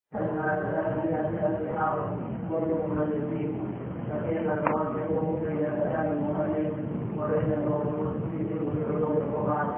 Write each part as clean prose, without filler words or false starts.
فكيف نوجهه بين كلام المؤلف وبين الموجود في كتب علوم القرآن؟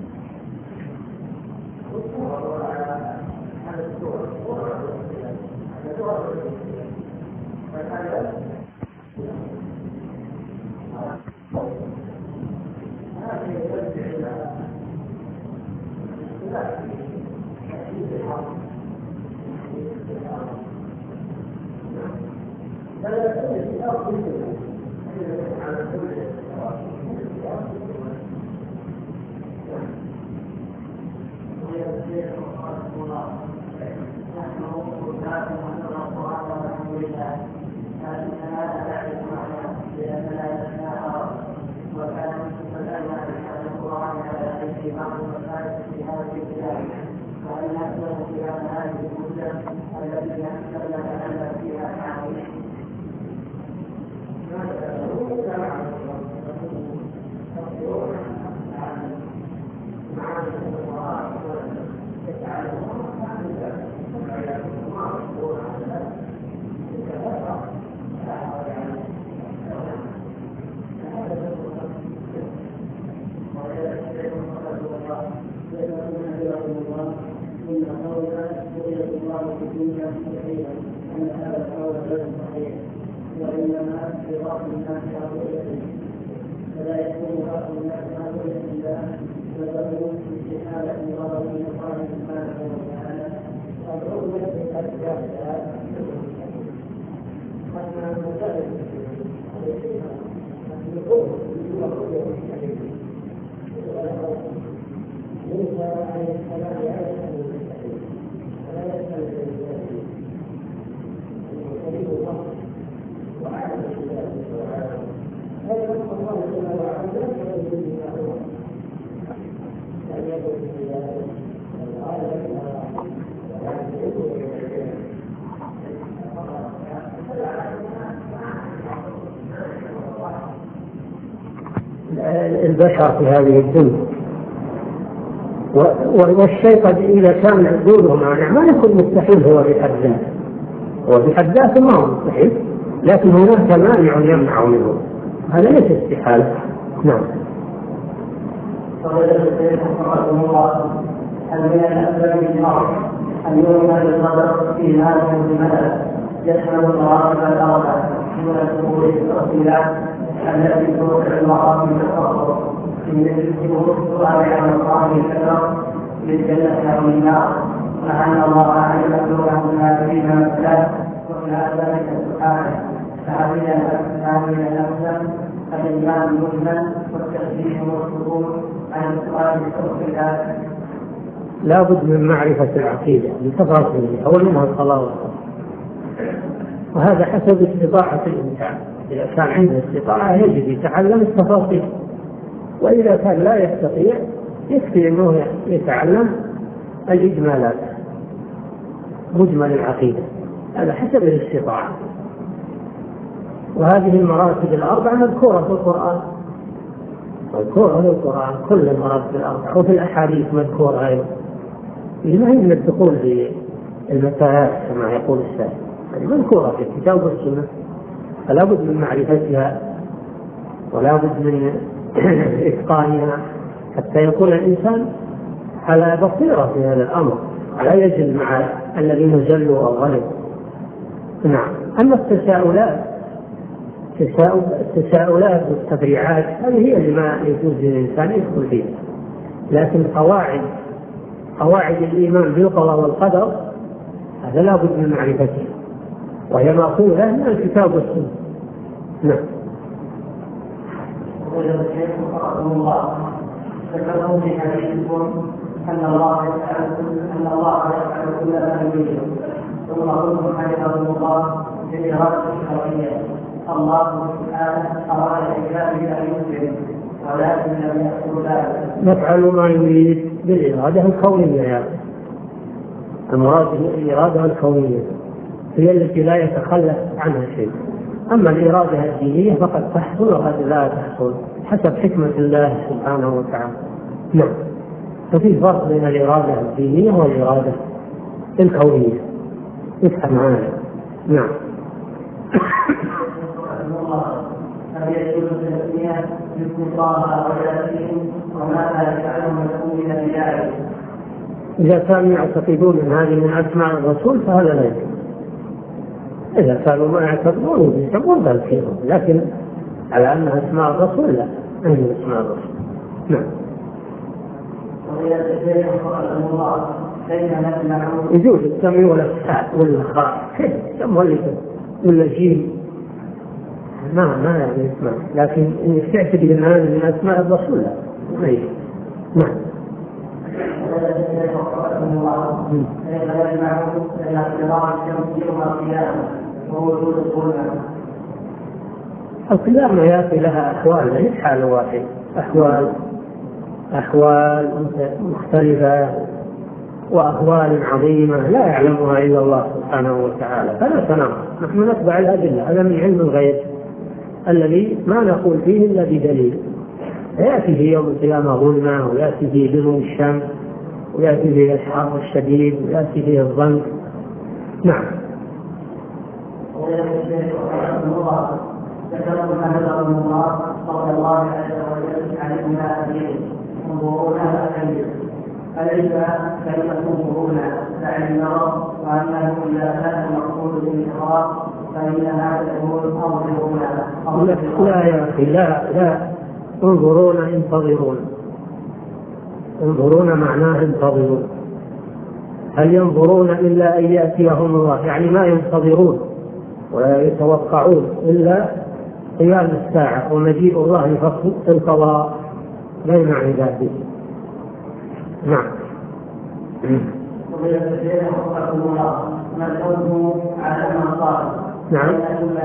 وإنما بضعف الناس رؤيته فلا يكون بعض الناس رؤية الله وتكون استحالة غضب الله سبحانه وتعالى الرؤية بأشياء حتى المثال موسى عليه السلام لا يسأل المستحيل ولا يسأل المستحيل المستحيل الله وعلى هذا نص الله جل وعلا لا يجوز له أن يكون في ذلك البشر في هذه الدنيا والشيء قد إذا كان وجوده مانع ما يكون مستحيل هو بحد ذاته، هو بحد ذاته ما هو مستحيل، لكن هناك مانع يمنع منه، هذا ليس استحالة. نعم. فقد الشيخ رحمه الله هل من الأسباب المرء أن يؤمن بالقدر في هذه المسألة يشمل المراتب الأربعة من الأمور التفصيلات التي توقع المرأة من التصرف من السؤال عن الله الكبر للجنة أو النار، مع أن الله علم أمره ما فيها الثلاث وإلى ذلك سبحانه. فهذه الأقسام الإيمان المجمل والتسليم والسكون عن السؤال بالتفصيلات. لا بد من معرفة العقيدة بتفاصيلها أول منها الصلاة والصلاة، وهذا حسب استطاعة الإنسان. إذا كان عنده استطاعة يجب يتعلم التفاصيل، وإذا كان لا يستطيع يكفي أنه يتعلم الإجمالات مجمل العقيدة، هذا حسب الاستطاعة. وهذه المراتب الأربعة مذكورة في القرآن، كل المراتب الأربعة، وفي الأحاديث مذكورة أيضا. ما هي من الدخول في المتاهات كما يقول السائل، مذكورة في الكتاب والسنة، فلا بد من معرفتها ولا بد من إتقانها حتى يكون الإنسان على بصيرة في هذا الأمر، لا يجل مع الذين جلوا أو غلبوا. نعم. أما التساؤلات والتبريعات هذه هي اللي ما يجوز للإنسان يدخل فيها، لكن قواعد الإيمان بالقضاء والقدر هذا لا بد من معرفتها، وهي مأخوذة من الكتاب والسنة. نعم. ذكروا في حديثكم أن الله يفعل كل ما يريد، ثم قلتم حفظكم الله بالإرادة الشرعية. الله سبحانه أراد عباده أن يسلم ولكن لم يحصل ذلك. نفعل ما يريد بالإرادة الكونية، يعني المراد بالإرادة الكونية هي التي لا يتخلف عنها شيء. أما الإرادة الدينية فقد تحصل وقد لا تحصل حسب حكمة الله سبحانه وتعالى. نعم. ففي فرق بين الإرادة الدينية والإرادة الكونية. يفهم هذا. نعم. هل يجوز التسمية باختصارها ويأتيهم وماذا يفعلون مسؤولين بذلك؟ إذا كانوا يعتقدون أن هذه من أسماء الرسول فهذا لا يجوز. إذا كانوا ما يعتقدون يسمون ذلك فيهم، لكن على أنها أسماء الرسول لا، هي من أسماء الرسول. نعم. يجوز السمع والإفتاء والإخراء ولا جيل ما يعني اسماء، لكن إنك تعتقد أن هذه من أسماء الرسول لا، ما يجوز. نعم. القيامة يأتي لها أحوال ليس حال واحد، أحوال مختلفة وأحوال عظيمة لا يعلمها إلا الله سبحانه وتعالى، فلا تنام، نحن نتبع الأدلة، هذا من علم الغيب الذي ما نقول فيه إلا بدليل. يأتي في يوم القيامة ظلمة، ويأتي فيه دنو الشمس، ويأتي فيه الحر الشديد، ويأتي فيه الضنك. نعم. ذكرت هذا الله صلى الله عليه وسلم علمنا أبيه انظرونا أكيد أليس كلمة انظرونا يعني النظر، وأنه إذا كان المقصود بالإقرار فإنها تكون انظرونا. لا يا أخي، لا انظرونا انتظرون. انظرونا معناه انتظرون. هل ينظرون إلا أن يأتيهم الله؟ يعني ما ينتظرون ولا يتوقعون إلا قيام الساعة ومجيء الله لفصل القضاء بين عباده. نعم. نعم.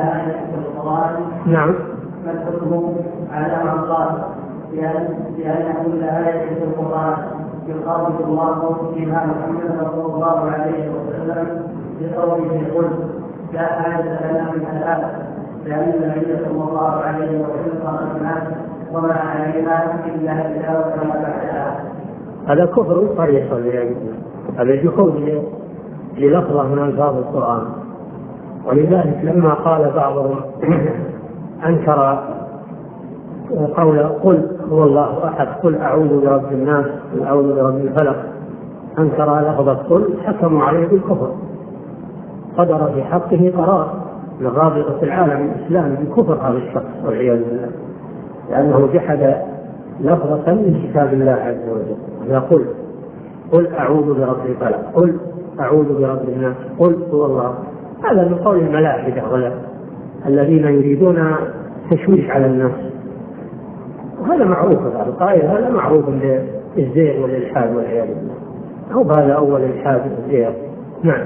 نعم. ما الحكم على من قال بأن كل آية في القرآن يخاطب الله فيها محمد صلى الله عليه وسلم بقوله قل لا حاجة لنا من الآية، لأن النبي صلى الله عليه وسلم قال الناس وما علينا إلا كتاب كما بعدها. هذا كفر صريح، هذا جحود للفظة من ألفاظ القرآن. ولذلك لما قال بعضهم أنكر قول قل هو الله أحد، قل أعوذ برب الناس، قل أعوذ برب الفلق، أنكر لفظة قل، حكموا عليه بالكفر، صدر في حقه قرار من رابطة العالم الإسلامي بكفر هذا الشخص والعياذ بالله، لأنه جحد لفظة من كتاب الله عز وجل. يقول قل أعوذ برب الفلق، قل أعوذ برب الناس، قل هو الله. هذا من قول الملائكة ولا الذين يريدون تشويش على الناس، وهذا معروف. القائل هذا معروف بالزيغ والإلحاد والعياذ بالله، أو هذا أول الحاد والزيغ. نعم.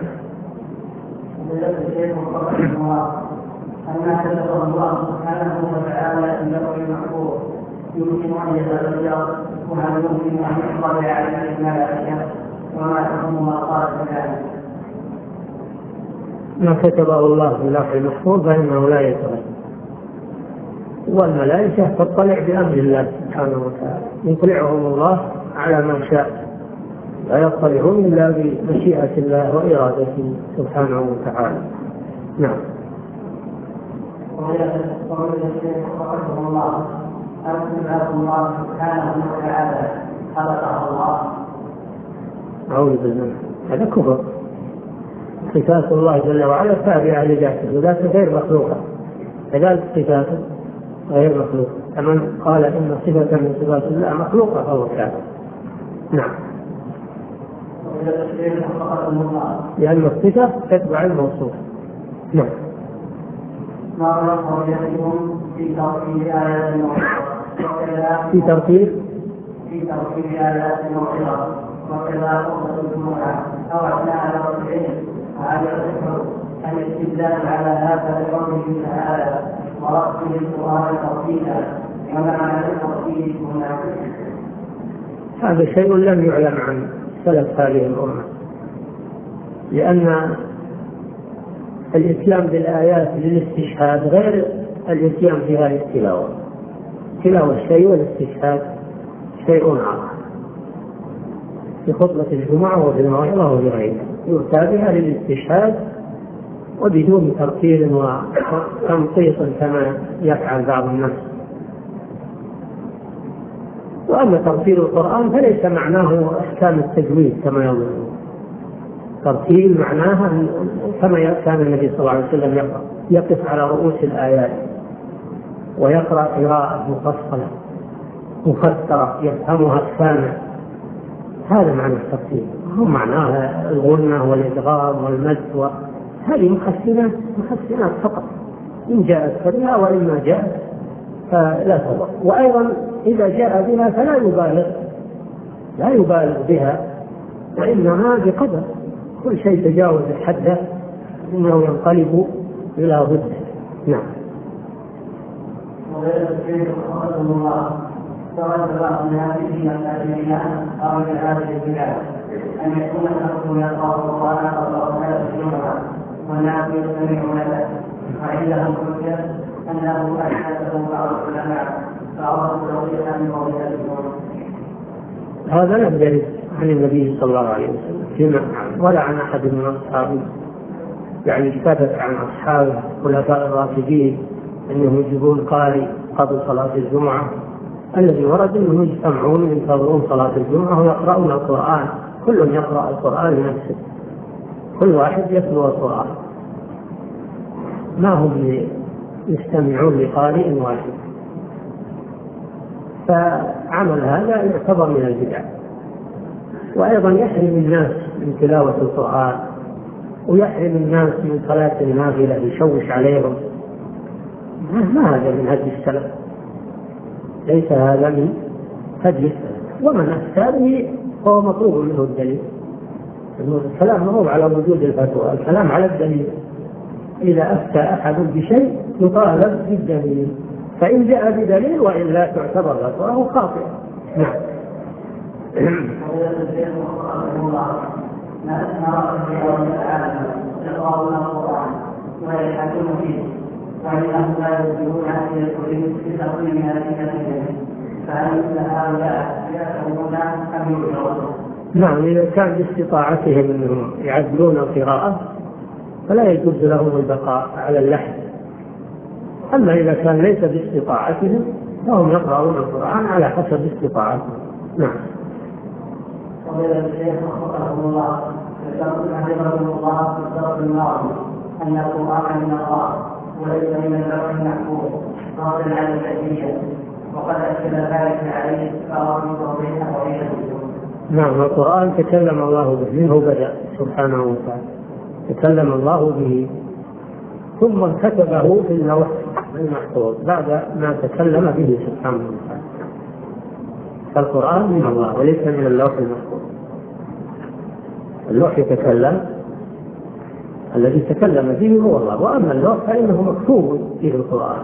أن حدثه الله سبحانه وتعالى إنه المحفوظ يمكن أن يتغير، وهل يمكن أن يحصل عليه الملائكة، وما حكم ما قال ذلك؟ ما كتبه الله في اللوح المحفوظ فإنه لا يتغير، والملائكة تطلع بأمر الله سبحانه وتعالى، يطلعهم الله على ما شاء، لا يطلعون إلا بمشيئة الله وإرادته سبحانه وتعالى. نعم. رحمه الله أرسل الله سبحانه وتعالى خلقه الله. أعوذ بالله، هذا كفر. صفات الله جل وعلا تابعة لذاته، وذاته غير مخلوقة، كذلك صفاته غير مخلوقة. فمن قال إن صفة من صفات الله مخلوقة فهو كافر. نعم. لأن الصفة تتبع الموصوف. نعم. ما رأيكم في ترتيب آيات الموعظة؟ في ترتيب آيات الموعظة وكذا خطبة الجمعة أو أثناء الركعتين، وهل يصح أن الاستدلال على هذا بقوله تعالى ورتل القرآن ترتيلا، ومعنى الترتيل هنا؟ هذا شيء لم يعلم عن سلف هذه الأمة، لأن الإتيان بالآيات للاستشهاد غير الإتيان بها للتلاوة. تلاوة شيء والاستشهاد شيء آخر. في خطبة الجمعة وفي الموعظة وغيرها يؤتى بها للاستشهاد وبدون ترتيل وتنقيط كما يفعل بعض الناس. وأما ترتيل القرآن فليس معناه أحكام التجويد كما يظنون. ترتيل معناها كما كان النبي صلى الله عليه وسلم يقف على رؤوس الآيات ويقرأ قراءة مفصلة مفسرة يفهمها السامع. هذا معنى الترتيل، هو معناها الغنة والإدغام والمد، هذه محسنات فقط، إن جاءت فبها وإما جاءت فلا تضر. وأيضا إذا جاء بها فلا يبالغ بها، وإنما بقدر. كل شيء تجاوز الحد إنه ينقلب إلى ضده. نعم. وغير الشيخ رحمه الله فرد من هذه الأدعية أو من هذه البلاد أن يكون الحق يقرأ القرآن قبل صلاة الجمعة والناس يستمعون له، وعندهم حجة أنه أحدثه بعض العلماء فأرادوا توضيحا من وضعهم. هذا لم يرد عن النبي صلى الله عليه وسلم ولا عن أحد من أصحابه، يعني ثبت عن أصحاب الخلفاء الراشدين أنهم يجيبون قارئ قبل صلاة الجمعة. الذي ورد أنهم يجتمعون ينتظرون صلاة الجمعة ويقرؤون القرآن، كل يقرأ القرآن لنفسه، كل واحد يتلو القرآن، ما هم يستمعون لقارئ واحد. فعمل هذا يعتبر من البدع. وأيضا يحرم الناس من تلاوة القرآن، ويحرم الناس من صلاة النافلة يشوش عليهم. ما هذا من هدي السلف، ليس هذا من هدي السلف. ومن أفتى به فهو مطلوب منه الدليل. الكلام هو على وجود الفتوى، الكلام على الدليل. إذا أفتى أحد بشيء يطالب بالدليل، فإن جاء بدليل وإلا تعتبر فتواه خاطئة. نعم. وإنهم لا يجبون أن يدخلوا في تقويم هذه فهل هؤلاء يأخذون أم يؤجرون؟ نعم، إذا كان باستطاعتهم أنهم يعدلون القراءة فلا يجوز لهم البقاء على اللحن. أما إذا كان ليس باستطاعتهم فهم يقرؤون القرآن على حسب استطاعتهم. نعم. وإذا الشيخ رحمه الله حفظه الله في الدرس الماضي أن القرآن من الله وليس من اللوح المحفوظ قاصدا على التأكيد، وقد أشكل ذلك عليه فأراد توضيحه وعيده. نعم، القرآن تكلم الله به، منه بدأ سبحانه وتعالى، تكلم الله به ثم كتبه في اللوح المحفوظ بعد ما تكلم به سبحانه وتعالى. فالقرآن من الله وليس من اللوح المحفوظ. اللوح يتكلم، الذي تكلم به هو الله، وأما اللوح فإنه مكتوب فيه القرآن،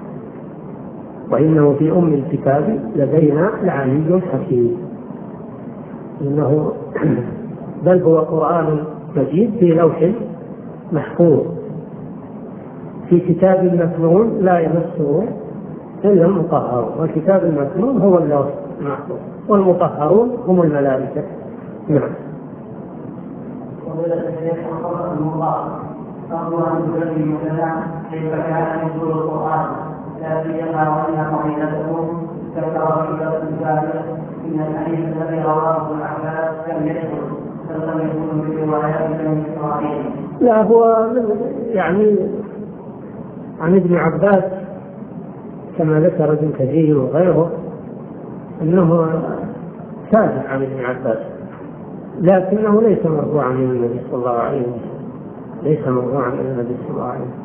وإنه في أم الكتاب لدينا لعلي حكيم. إنه بل هو قرآن مجيد في لوح محفوظ في كتاب مكنون لا يمسه إلا المطهرون، والكتاب المكنون هو اللوح المحفوظ، والمطهرون هم الملائكة. نعم. وإذا الشيخ رحمه الله فهو أن تبين لنا كيف كان نزول القرآن لا سيما وأن قضيته كالتراكيب السابق إن الحديث الذي رواه ابن عباس لم يدخل بل لم يكن بروايات بني إسرائيل. لا، هو يعني عن ابن عباس كما ذكر ابن كثير وغيره أنه ثابت عن ابن عباس، لكنه ليس مرفوعا من النبي صلى الله عليه وسلم، ليس مرفوعا من النبي صلى الله عليه وسلم.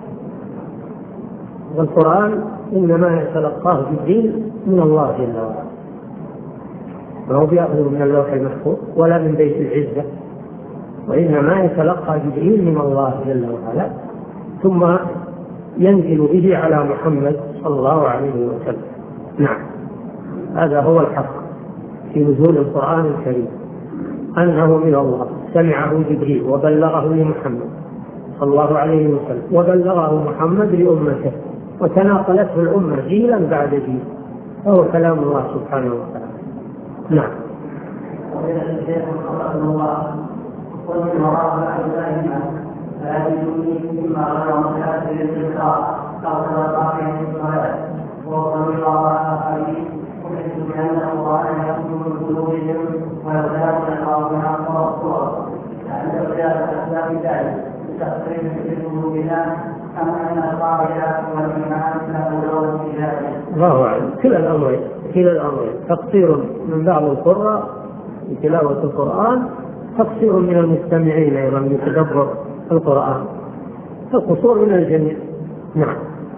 والقرآن إنما يتلقاه جبريل من الله جل وعلا، ما هو بيأخذ من اللوح المحفوظ ولا من بيت العزة، وإنما يتلقى جبريل من الله جل وعلا ثم ينزل به على محمد صلى الله عليه وسلم. نعم، هذا هو الحق في نزول القرآن الكريم، أنه من الله، سمعه جبريل وبلغه لمحمد صلى الله عليه وسلم، وبلغه محمد لأمته، وتناقلته الأمة جيلا بعد جيل، فهو كلام الله سبحانه وتعالى. نعم. وإذا الشيخ رحمه الله ومن وراء أعدائنا فيجدني مما غير متأثر بالقراءة أو تلقى في الصلاة وطريق آخرين أحس بأن القرآن يخرج من قلوبهم ويزداد القرآن والصور لأن زيادة أسباب ذلك بتقريب في قلوبنا أم أن القارئ والإيمان له دور في ذلك. الله أعلم. كلا الأمرين تقصير من بعض القراء بتلاوة القرآن، تقصير من المستمعين أيضا بتدبر القرآن، القصور من الجميع. نعم.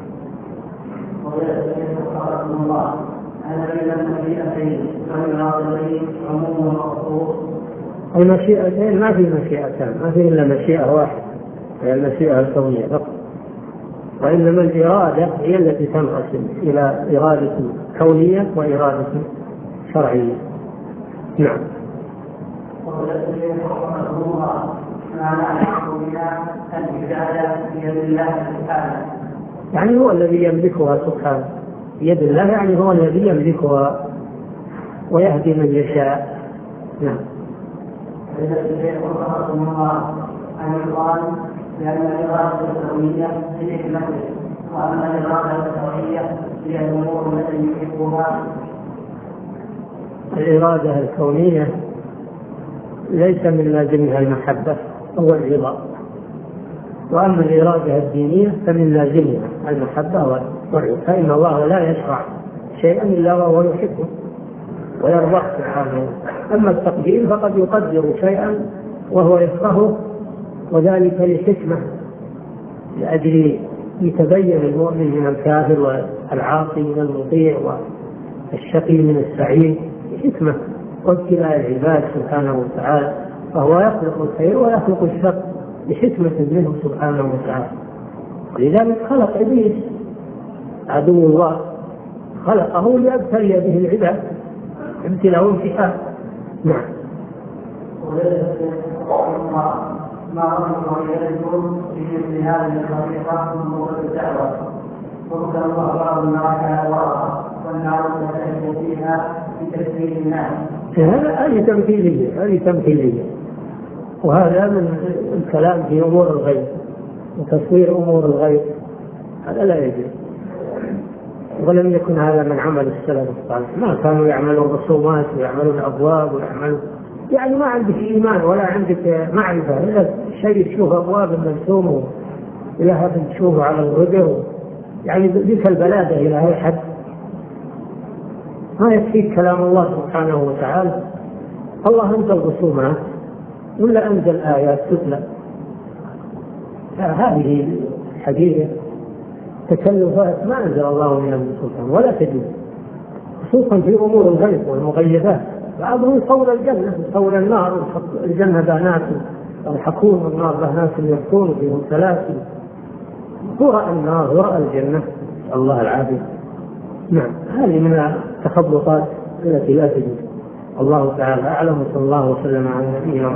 المشيئتين ما في مشيئتان، ما في إلا مشيئة واحدة هي المشيئة الكونية فقط، وإنما الإرادة هي التي تنقسم إلى إرادة كونية وإرادة شرعية. نعم. يعني هو الذي يملكها سبحانه، يد الله يعني هو الذي يملكها ويهدي من يشاء. نعم. لأن الإرادة الكونية هي حكمته، وأما الإرادة الشرعية هي الأمور التي يحبها. الإرادة الكونية ليس من لازمها المحبة هو الرضا، وأما الإرادة الدينية فمن لازمها المحبة والرضا، فإن الله لا يشرع شيئا إلا وهو يحبه ويرضاه سبحانه. أما التقدير فقد يقدر شيئا وهو يكرهه، وذلك لحكمة، لأجل يتبين المؤمن من الكافر والعاصي من المطيع والشقي من السعيد، حكمة وابتلاء العباد سبحانه وتعالى، فهو يخلق الخير ويخلق الشر بحكمة منه سبحانه وتعالى. ولذلك خلق إبليس عدو الله، خلقه ليبتلي به العباد ابتلاء امتحان. نعم. ما أمر إليكم في مثل هذه الخطيئة من مورد الدعوة، وذكر الله بعض النار كهواء والنار تشهد فيها بتسبيح الناس. هذه تمثيلية، وهذا من الكلام في أمور الغيب وتصوير أمور الغيب، هذا لا يجوز، ولم يكن هذا من عمل السلف الصالح. ما كانوا يعملون رسومات ويعملون أبواب ويعملون، يعني ما عندك إيمان ولا عندك معرفة إلا شيء تشوف أبواب مرسومة إلى تشوفه على الغدر، يعني بك البلادة إلى هذا الحد. ما يكفيك كلام الله سبحانه وتعالى. الله أنزل رسومات ولا أنزل آيات تتلى؟ هذه حقيقة تكلفات ما أنزل الله منها من سلطان ولا تجوز، خصوصا في أمور الغيب والمغيبات. بعضهم صور الجنة صور النار، الجنة بنات يضحكون والنار بنات يبكون فيهم سلاسل، ورأى النار ورأى الجنة، الله العافية. نعم. هذه من التخبطات التي لا تجوز. الله تعالى أعلم، وصلى الله وسلم على نبينا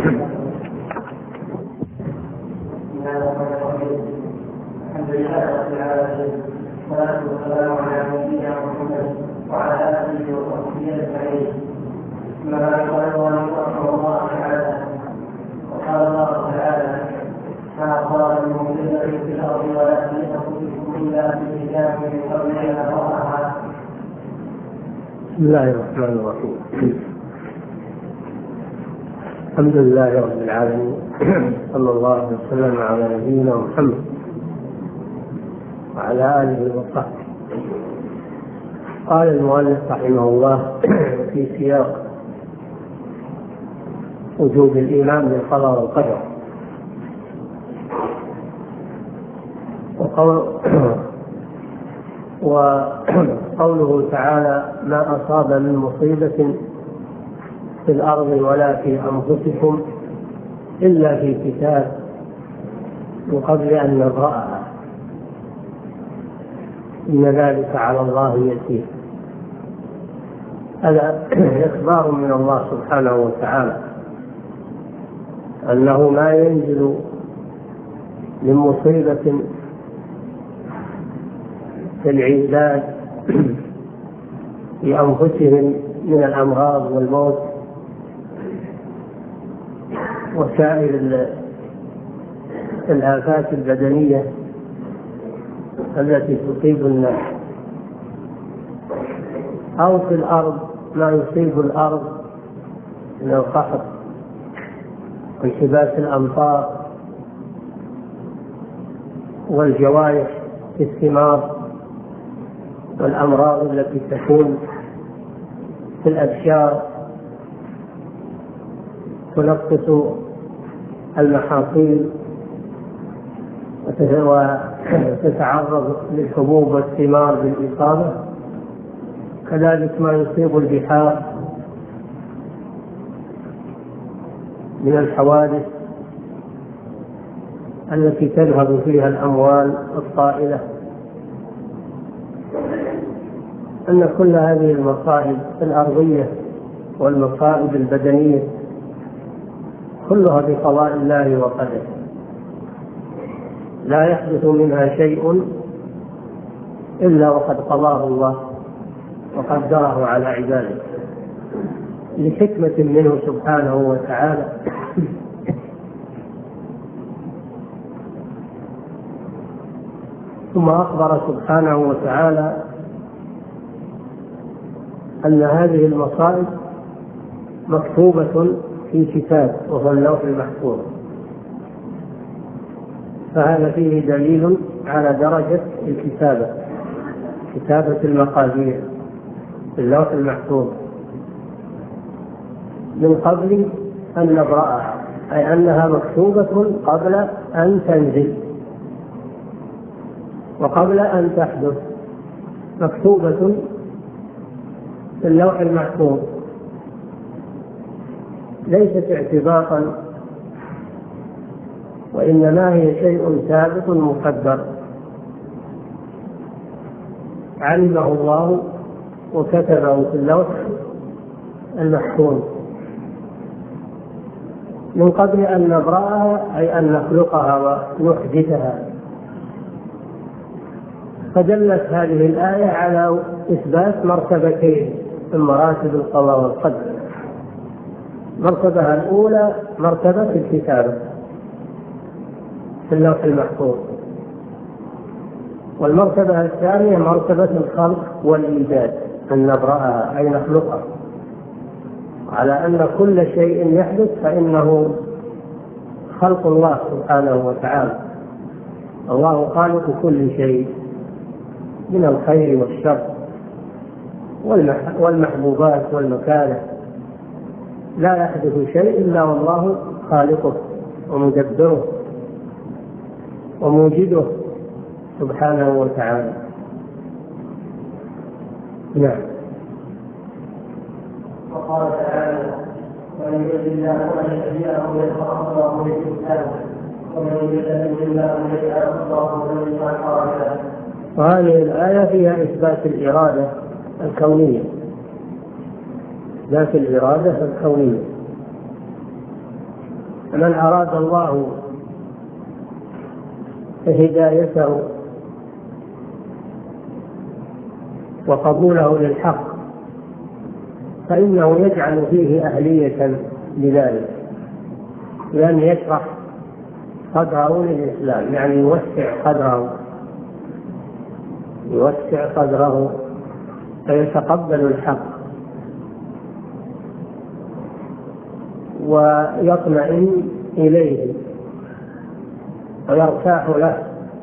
الحمد لله رب العالمين، والصلاة والسلام على نبينا محمد وعلى آله وصحبه أجمعين. أما بعد، قال الله تعالى: وقال الله تعالى: ما أصاب من مصيبة في الأرض ولا في أنفسكم إلا في كتاب من قبل أن نبرأها. بسم الله الرحمن الرحيم. الحمد لله رب العالمين، صلى الله وسلم على نبينا محمد وعلى آله وصحبه. قال المؤلف رحمه الله في سياق وجوب الإيمان بالقضاء والقدر، وقوله تعالى: ما أصاب من مصيبة في الأرض ولا في أنفسكم إلا في كتاب من قبل أن نبرأها إن ذلك على الله يسير. هذا إخبار من الله سبحانه وتعالى أنه ما ينزل من مصيبة في العباد في أنفسهم من الأمراض والموت وسائر الآفات البدنية التي تصيب الناس، أو في الأرض ما يصيب الأرض من القحط وانحباس الأمطار والجوائح في الثمار والأمراض التي تكون في الأبشار تنقص المحاصيل وتتعرض للحبوب والثمار بالإصابة. كذلك ما يصيب البحار من الحوادث التي تذهب فيها الأموال الطائلة، أن كل هذه المصائب الأرضية والمصائب البدنية كلها بقضاء الله وقدره، لا يحدث منها شيء إلا وقد قضاه الله وقدره على عباده لحكمة منه سبحانه وتعالى. ثم أخبر سبحانه وتعالى أن هذه المصائب مكتوبة في كتاب وهو اللوح المحفوظ، فهذا فيه دليل على درجة الكتابة، كتابة المقادير في اللوح المحفوظ من قبل أن نبرأها، أي أنها مكتوبة قبل أن تنزل وقبل أن تحدث، مكتوبة في اللوح المحفوظ، ليست اعتباطا، وإنما هي شيء ثابت مقدر علمه الله وكتبه في اللوح المحفوظ من قبل أن نبرأها، أي أن نخلقها ونحدثها. فدلت هذه الآية على إثبات مرتبتين من مراتب القضاء والقدر. المرتبة الأولى مرتبة الكتابة في اللوح المحفوظ، والمرتبة الثانية مرتبة الخلق والإيجاد، أن نبرأها أي نخلقها، على أن كل شيء يحدث فإنه خلق الله سبحانه وتعالى. الله خالق كل شيء من الخير والشر والمحبوبات والمكاره، لا يحدث شيء إلا والله خالقه ومدبره وموجده سبحانه وتعالى. نعم. وقال تعالى: ومن يرد الله ان يهديه يشرح الله للاسلام ومن يرد الله ان يجعل الله ذلك حرجا. وهذه الآية فيها إثبات الإرادة الكونية، ذات الإرادة الكونية. من أراد الله هدايته وقبوله للحق فإنه يجعل فيه أهلية لذلك، لأن يشرح قدره للإسلام، يعني يوسع قدره فيتقبل الحق ويطمئن إليه ويرتاح له.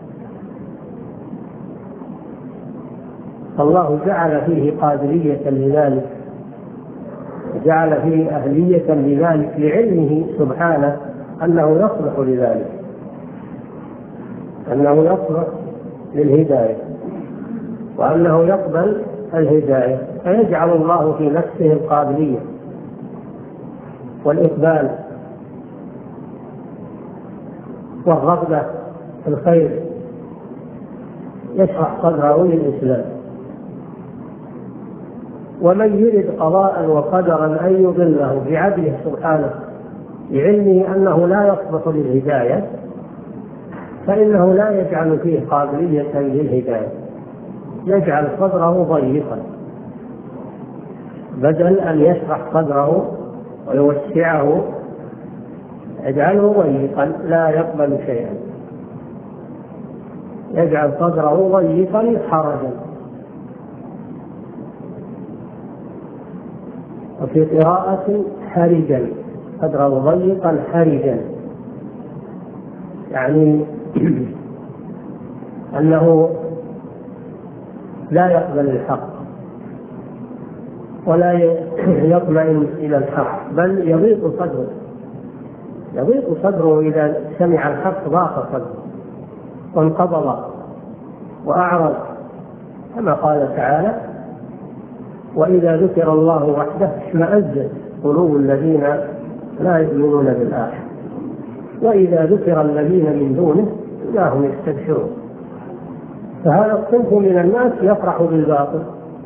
الله جعل فيه قادرية لذلك، جعل فيه أهلية لذلك لعلمه سبحانه أنه يصلح لذلك، أنه يصلح للهداية وأنه يقبل الهداية، فيجعل الله في نفسه القابلية والإقبال والرغبة في الخير، يشرح صدره للإسلام. ومن يرد قضاء وقدرا أن يضله بعدله سبحانه بعلمه أنه لا يصلح للهداية فإنه لا يجعل فيه قابلية للهداية، يجعل صدره ضيقا بدل أن يشرح صدره ويوسعه، يجعله ضيقا لا يقبل شيئا. يجعل صدره ضيقا حرجا. وفي قراءة حرجا، صدره ضيقا حرجا، يعني أنه لا يقبل الحق ولا يطمئن إلى الحق، بل يضيق صدره إذا سمع الحق، ضاق صدره وانقبض وأعرض، كما قال تعالى: وإذا ذكر الله وحده اشمأزت قلوب الذين لا يؤمنون بالآخرة وإذا ذكر الذين من دونه إذا هم يستبشرون. فهذا الصنف من الناس يفرح بالباطل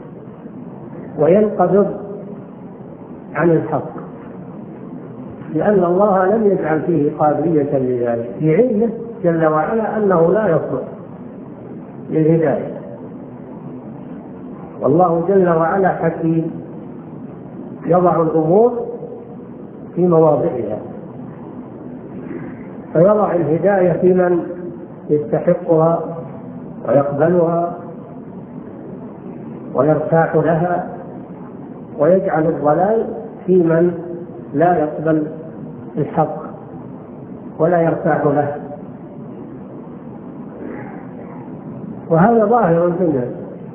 وينقبض عن الحق، لأن الله لم يجعل فيه قابلية لذلك، في علمه جل وعلا أنه لا يصلح للهداية. والله جل وعلا حكيم يضع الأمور في مواضعها، فيضع الهداية في من يستحقها ويقبلها ويرتاح لها، ويجعل الضلال في من لا يقبل الحق ولا يرتاح له. وهذا ظاهر في الناس،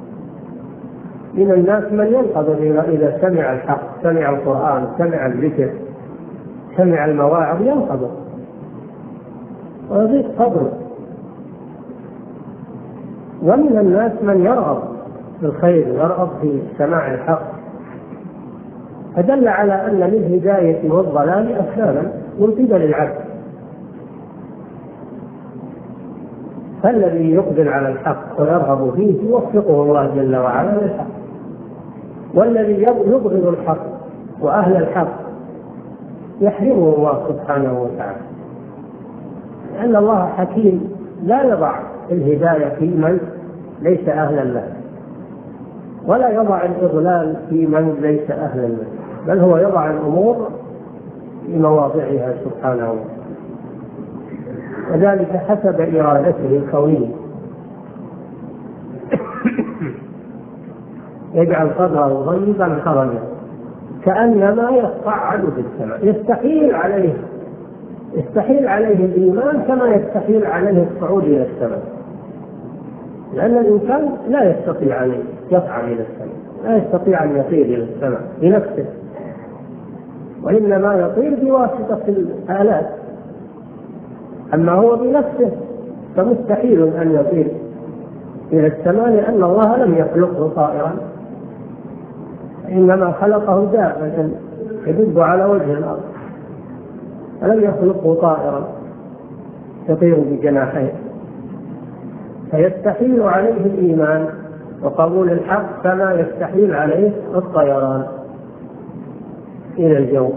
من الناس من ينقض إذا سمع الحق، سمع القرآن، سمع الذكر، سمع المواعظ، ينقض ويضيق صدره. ومن الناس من يرغب في الخير، يرغب في سماع الحق، فدل على أن للهداية والضلال أسبابا من قبل العبد. فالذي يقبل على الحق ويرغب فيه يوفقه الله جل وعلا للحق، والذي يبغض الحق وأهل الحق يحرمه الله سبحانه وتعالى، لأن الله حكيم لا يضع الهداية في من ليس أهلا له، ولا يضع الإضلال في من ليس أهلا له، بل هو يضع الأمور في مواضعها سبحانه وتعالى، وذلك حسب إرادته الكونية. يجعل صدره ضيقا حرجا كأنما يصعد في السماء، يستحيل عليه الإيمان كما يستحيل عليه الصعود إلى السماء، لأن الإنسان لا يستطيع أن يصعد إلى السماء، لا يستطيع أن يطير إلى السماء بنفسه، وإنما يطير بواسطة الآلات. أما هو بنفسه فمستحيل أن يطير إلى السماء، لأن الله لم يخلقه طائرا، إنما خلقه دابة يدب على وجه الأرض، فلم يخلقه طائرا يطير بجناحيه. فيستحيل عليه الإيمان وقبول الحق كما يستحيل عليه الطيران إلى الجو.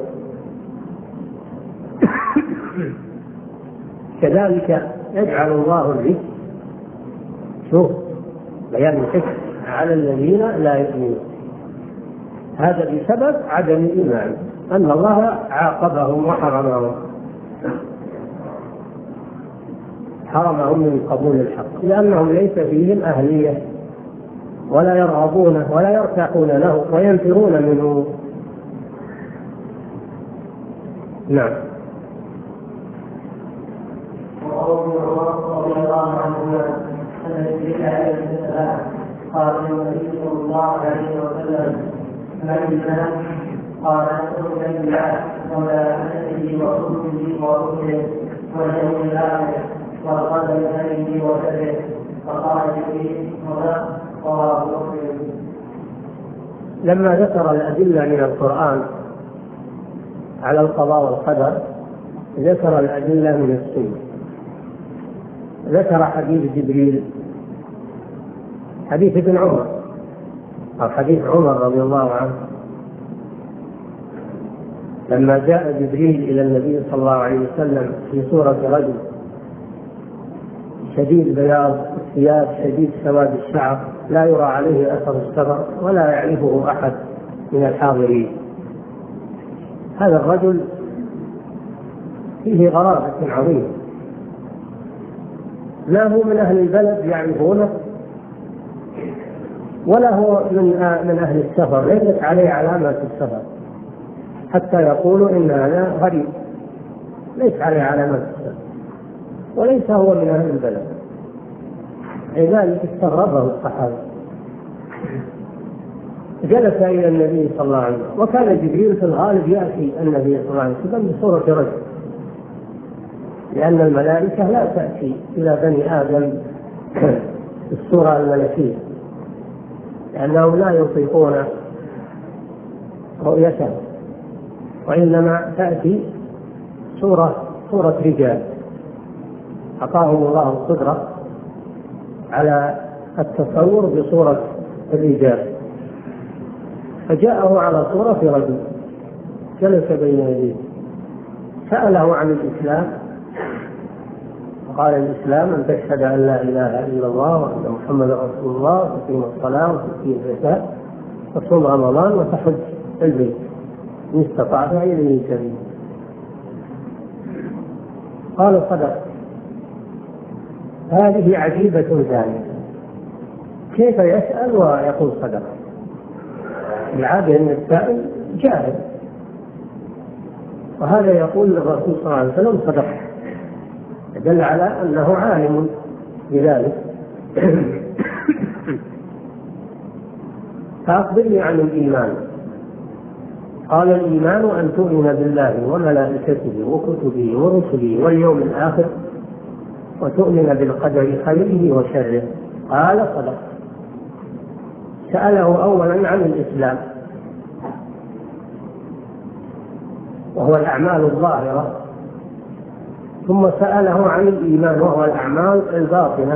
كذلك يجعل الله الرزق، شوف بيان الحكم، على الذين لا يؤمنون، هذا بسبب عدم الإيمان، أن الله عاقبهم وحرمهم من قبول الحق، لأنهم ليس فيهم أهلية ولا يرغبونه ولا يرتاحون له وينفرون منه. نعم. رضي الله عنهما أن جبريل عليه السلام قال النبي صلى الله عليه وسلم: من الناس؟ قال: أؤمن بالله وملائكته وكتبه ورسله واليوم الآخر والقدر خيره وشره. فقال جبريل: رواه مسلم. لما ذكر الأدلة من القرآن على القضاء والقدر ذكر الأدلة من السنة. ذكر حديث جبريل، حديث ابن عمر أو حديث عمر رضي الله عنه، لما جاء جبريل إلى النبي صلى الله عليه وسلم في صورة رجل شديد بياض الثياب شديد سواد الشعر، لا يرى عليه أثر السفر ولا يعرفه أحد من الحاضرين. هذا الرجل فيه غرابة عظيمة، لا هو من أهل البلد يعرفونه ولا هو من أهل السفر، ليست عليه علامات السفر حتى يقولوا إن هذا غريب، ليس عليه علامات السفر وليس هو من أهل البلد، لذلك استغربه الصحابة. جلس إلى النبي صلى الله عليه وسلم، وكان جبريل في الغالب يأتي النبي صلى الله عليه وسلم بصورة رجل، لأن الملائكة لا تأتي إلى بني آدم الصورة الملكية، لأنهم لا يطيقون رؤيته، وإنما تأتي صورة رجال أعطاهم الله القدرة على التصور بصورة الرجال، فجاءه على صورة رجل جلس بين يديه، سأله عن الإسلام، قال الإسلام أن تشهد أن لا إله إلا الله وأن محمدا رسول الله وتقيم الصلاة وتؤتي الزكاة وتصوم رمضان وتحج البيت إن استطعت إليه سبيلا. قال صدق. هذه عجيبة ثانية، كيف يسأل ويقول صدق؟ العادة أن السائل جاهل، وهذا يقول للرسول صلى الله عليه وسلم صدق، دل على أنه عالم بذلك. فأخبرني عن الإيمان. قال الإيمان أن تؤمن بالله وملائكته وكتبه ورسله واليوم الآخر وتؤمن بالقدر خيره وشره. قال صدق. سأله أولا عن الإسلام وهو الأعمال الظاهرة، ثم سأله عن الإيمان وهو الأعمال الباطنة،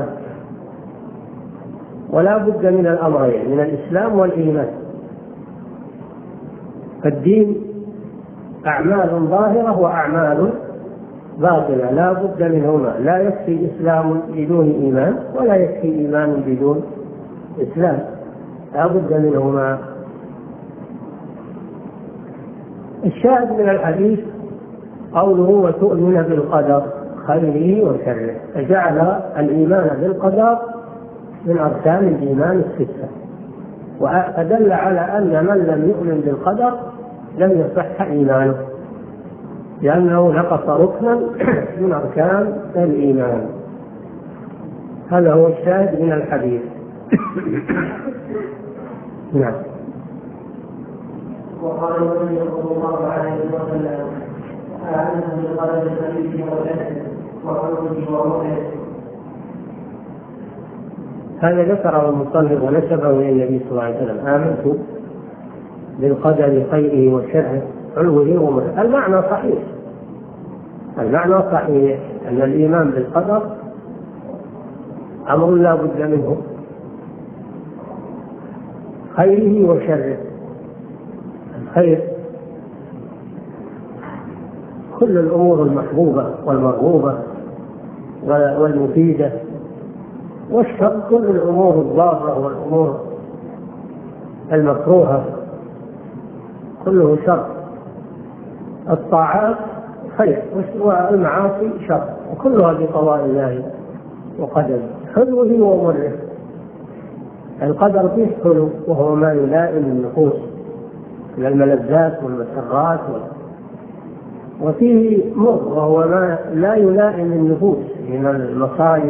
ولا بد من الأمرين، من الإسلام والإيمان. فالدين أعمال ظاهرة وأعمال باطنة لا بد منهما، لا يكفي إسلام بدون إيمان ولا يكفي إيمان بدون إسلام، لا بد منهما. الشاهد من الحديث قوله وتؤمن بالقدر خيره وشره، فجعل الإيمان بالقدر من أركان الإيمان الستة، وأدل على أن من لم يؤمن بالقدر لم يصح إيمانه، لأنه نقص ركنا من أركان الإيمان. هذا هو الشاهد من الحديث. نعم. وقال النبي صلى الله عليه وسلم آمنت بالقدر خيره وشره وحكمه وروحه. هذا ذكره المصنف ونسبه إلى النبي صلى الله عليه وسلم، آمنت بالقدر خيره وشره حلوه ومره. المعنى صحيح، المعنى صحيح أن الإيمان بالقدر أمر لا بد منه، خيره وشره. الخير كل الأمور المحبوبة والمرغوبة والمفيدة، والشر كل الأمور الضارة والأمور المكروهة كله شر. الطاعات خير والمعاصي شر، وكلها بقضاء الله وقدره حلوه ومره. القدر فيه حلو وهو ما يلائم النفوس من الملذات والمسرات، وفيه مر وهو ما لا يلائم النفوس من المصائب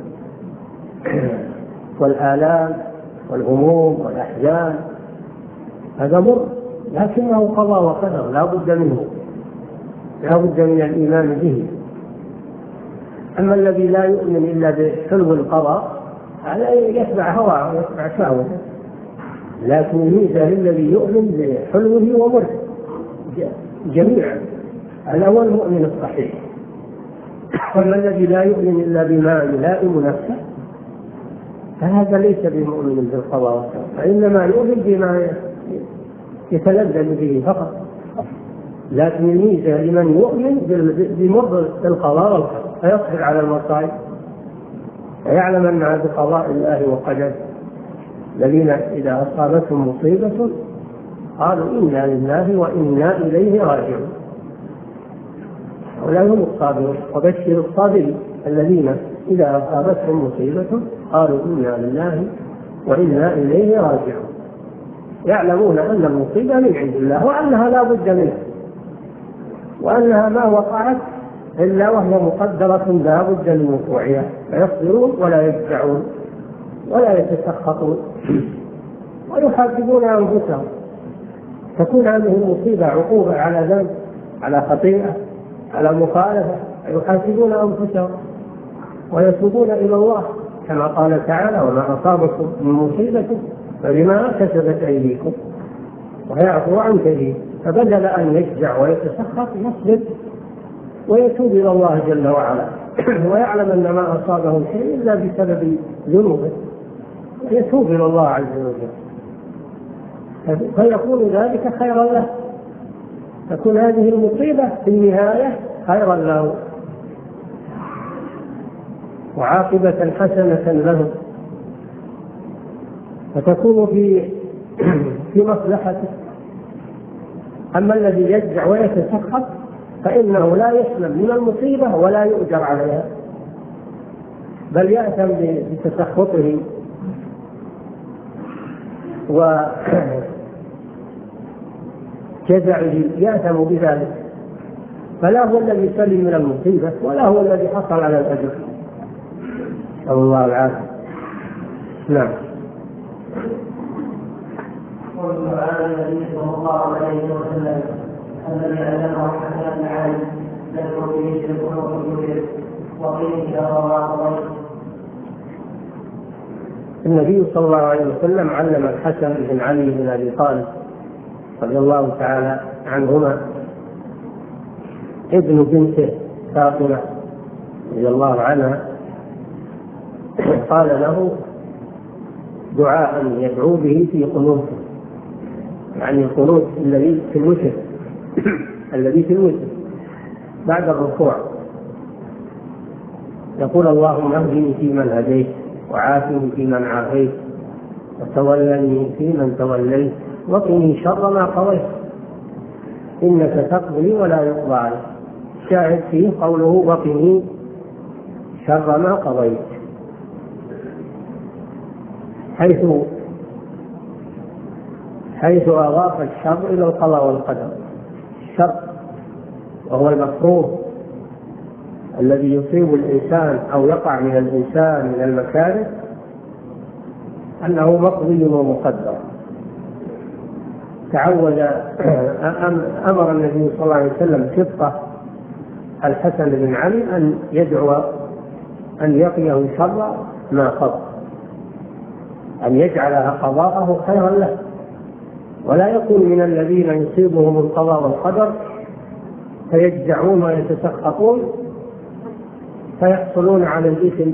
والآلام والهموم والأحزان. هذا مر لكنه قضاء وقدر لا بد منه، لا بد من الإيمان به. أما الذي لا يؤمن إلا بحلو القضاء هذا يتبع هواه ويتبع شهوته، لكن الميزة للذي يؤمن بحلوه ومره جميعا، هذا هو المؤمن الصحيح. أما الذي لا يؤمن إلا بما يلائم نفسه فهذا ليس بمؤمن بالقضاء والقدر، فإنما يؤمن بما يتلذذ به فقط. لكن الميزة لمن يؤمن بمر القضاء والقدر فيصبر على المصائب ويعلم أنها بقضاء الله وقدره. الذين إذا أصابتهم مصيبة قالوا إنا لله وإنا إليه راجعون، هؤلاء هم الصابرون. وبشر الصابرين الذين إذا أصابتهم مصيبة قالوا إنا لله وإنا إليه راجعون، يعلمون أن المصيبة من عند الله وأنها لا بد منها، وأنها ما وقعت إلا وهي مقدرة لا بد من وقوعها، فيصبرون ولا يجزعون ولا يتسخطون ويحاسبون أنفسهم. تكون هذه المصيبة عقوبة على ذنب، على خطيئة، على مخالفة، يحاسبون أنفسهم ويتوبون إلى الله كما قال تعالى: وما أصابكم من مصيبة فبما كسبت أيديكم ويعفو عن كثير. فبدل أن يجزع ويتسخط يصبر ويتوب إلى الله جل وعلا ويعلم أن ما أصابه شيء إلا بسبب ذنوبه، يتوب إلى الله عز وجل، فيكون ذلك خيرا له، تكون هذه المصيبة في النهاية خيرا له وعاقبة حسنة له، فتكون في مصلحته. أما الذي يجزع ويتسخط فإنه لا يسلم من المصيبة ولا يؤجر عليها، بل يأثم بتسخطه وجزعه، يأثم بذلك، فلا هو الذي سلم من المصيبة ولا هو الذي حصل على الأجر. نسأل الله العافية. نعم. قل على النبي صلى الله عليه وسلم الذي علمه حسن بن علي يذكر به القلوب الكبير وقيل الله قضيت. النبي صلى الله عليه وسلم علم الحسن بن علي بن أبي طالب رضي الله تعالى عنهما ابن بنته فاطمة رضي الله عنها، قال له دعاء يدعو به في قنوته، يعني القنوت الذي في الوتر الذي في الوتر بعد الركوع، يقول: اللهم اهدني فيمن هديت وعافني فيمن عافيت وتولني فيمن توليت وقني شر ما قضيت إنك تقضي ولا يقضى عليك. شاهد فيه قوله: وقني شر ما قضيت، حيث أضاف الشر إلى القضاء والقدر. الشر وهو المكروه الذي يصيب الإنسان أو يقع من الإنسان من المكاره أنه مقضي ومقدر. أمر النبي صلى الله عليه وسلم خطة الحسن بن علي أن يدعو أن يقيه شر ما قضى، أن يجعلها قضاءه خيرا له، ولا يكون من الذين يصيبهم القضاء والقدر فيجزعون ويتسخطون فيحصلون على الإثم.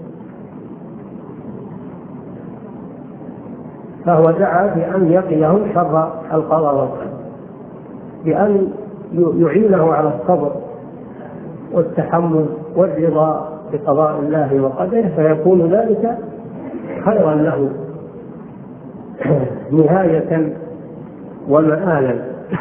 فهو دعا بأن يقيه شر القضاء والقدر، بأن يعينه على الصبر والتحمل والرضا بقضاء الله وقدره، فيكون ذلك خيرا له نهاية ومآلا،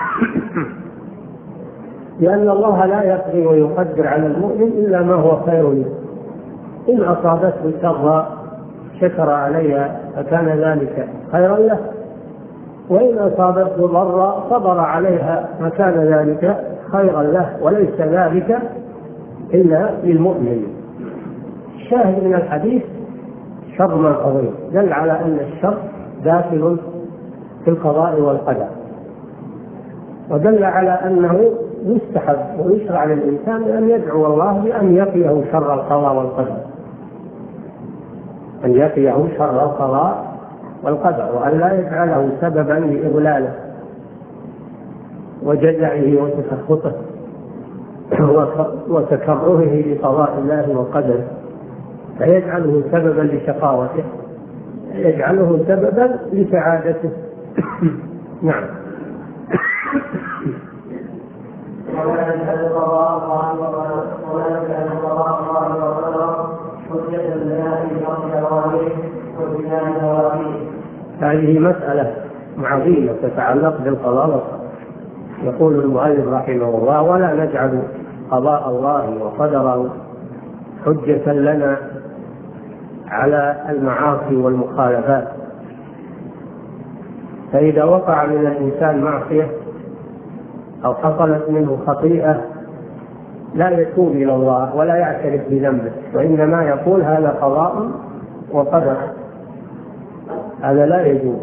لأن الله لا يقضي ويقدر على المؤمن إلا ما هو خير له. إن أصابته شر شكر عليها فكان ذلك خيرا له، وإن أصابته ضر صبر عليها فكان ذلك خيرا له، وليس ذلك إلا للمؤمن. الشاهد من الحديث شر ما قضيت دل على أن الشر داخل في القضاء والقدر، ودل على أنه يستحب ويشرع للإنسان أن يدعو الله بأن يقيه شر القضاء والقدر، أن يقيه شر القضاء والقدر، وأن لا يجعله سببا لإضلاله وجزعه وتسخطه وتكرهه لقضاء الله وقدره، فيجعله سببا لشقاوته، يجعله سببا لسعادته. نعم. ولا يجعل قضاء الله وقدره حجة لله في أرض أوامره وبناء نواهيه. هذه مسألة عظيمة تتعلق بالقضاء والقدر. يقول المؤلف رحمه الله: ولا نجعل قضاء الله وقدره حجة لنا على المعاصي والمخالفات. فإذا وقع من الإنسان معصية أو حصلت منه خطيئة لا يتوب إلى الله ولا يعترف بذنبه، وإنما يقول هذا قضاء وقدر. هذا لا يجوز.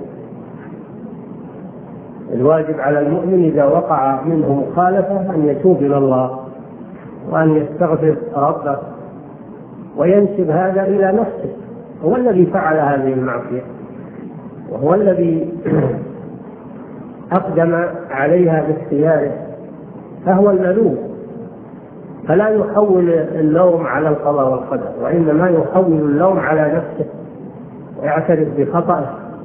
الواجب على المؤمن إذا وقع منه مخالفة أن يتوب إلى الله وأن يستغفر ربه وينسب هذا إلى نفسه. هو الذي فعل هذه المعصية وهو الذي أقدم عليها باختياره، فهو الملوم. فلا يحول اللوم على القضاء والقدر، وإنما يحول اللوم على نفسه ويعترف بخطئه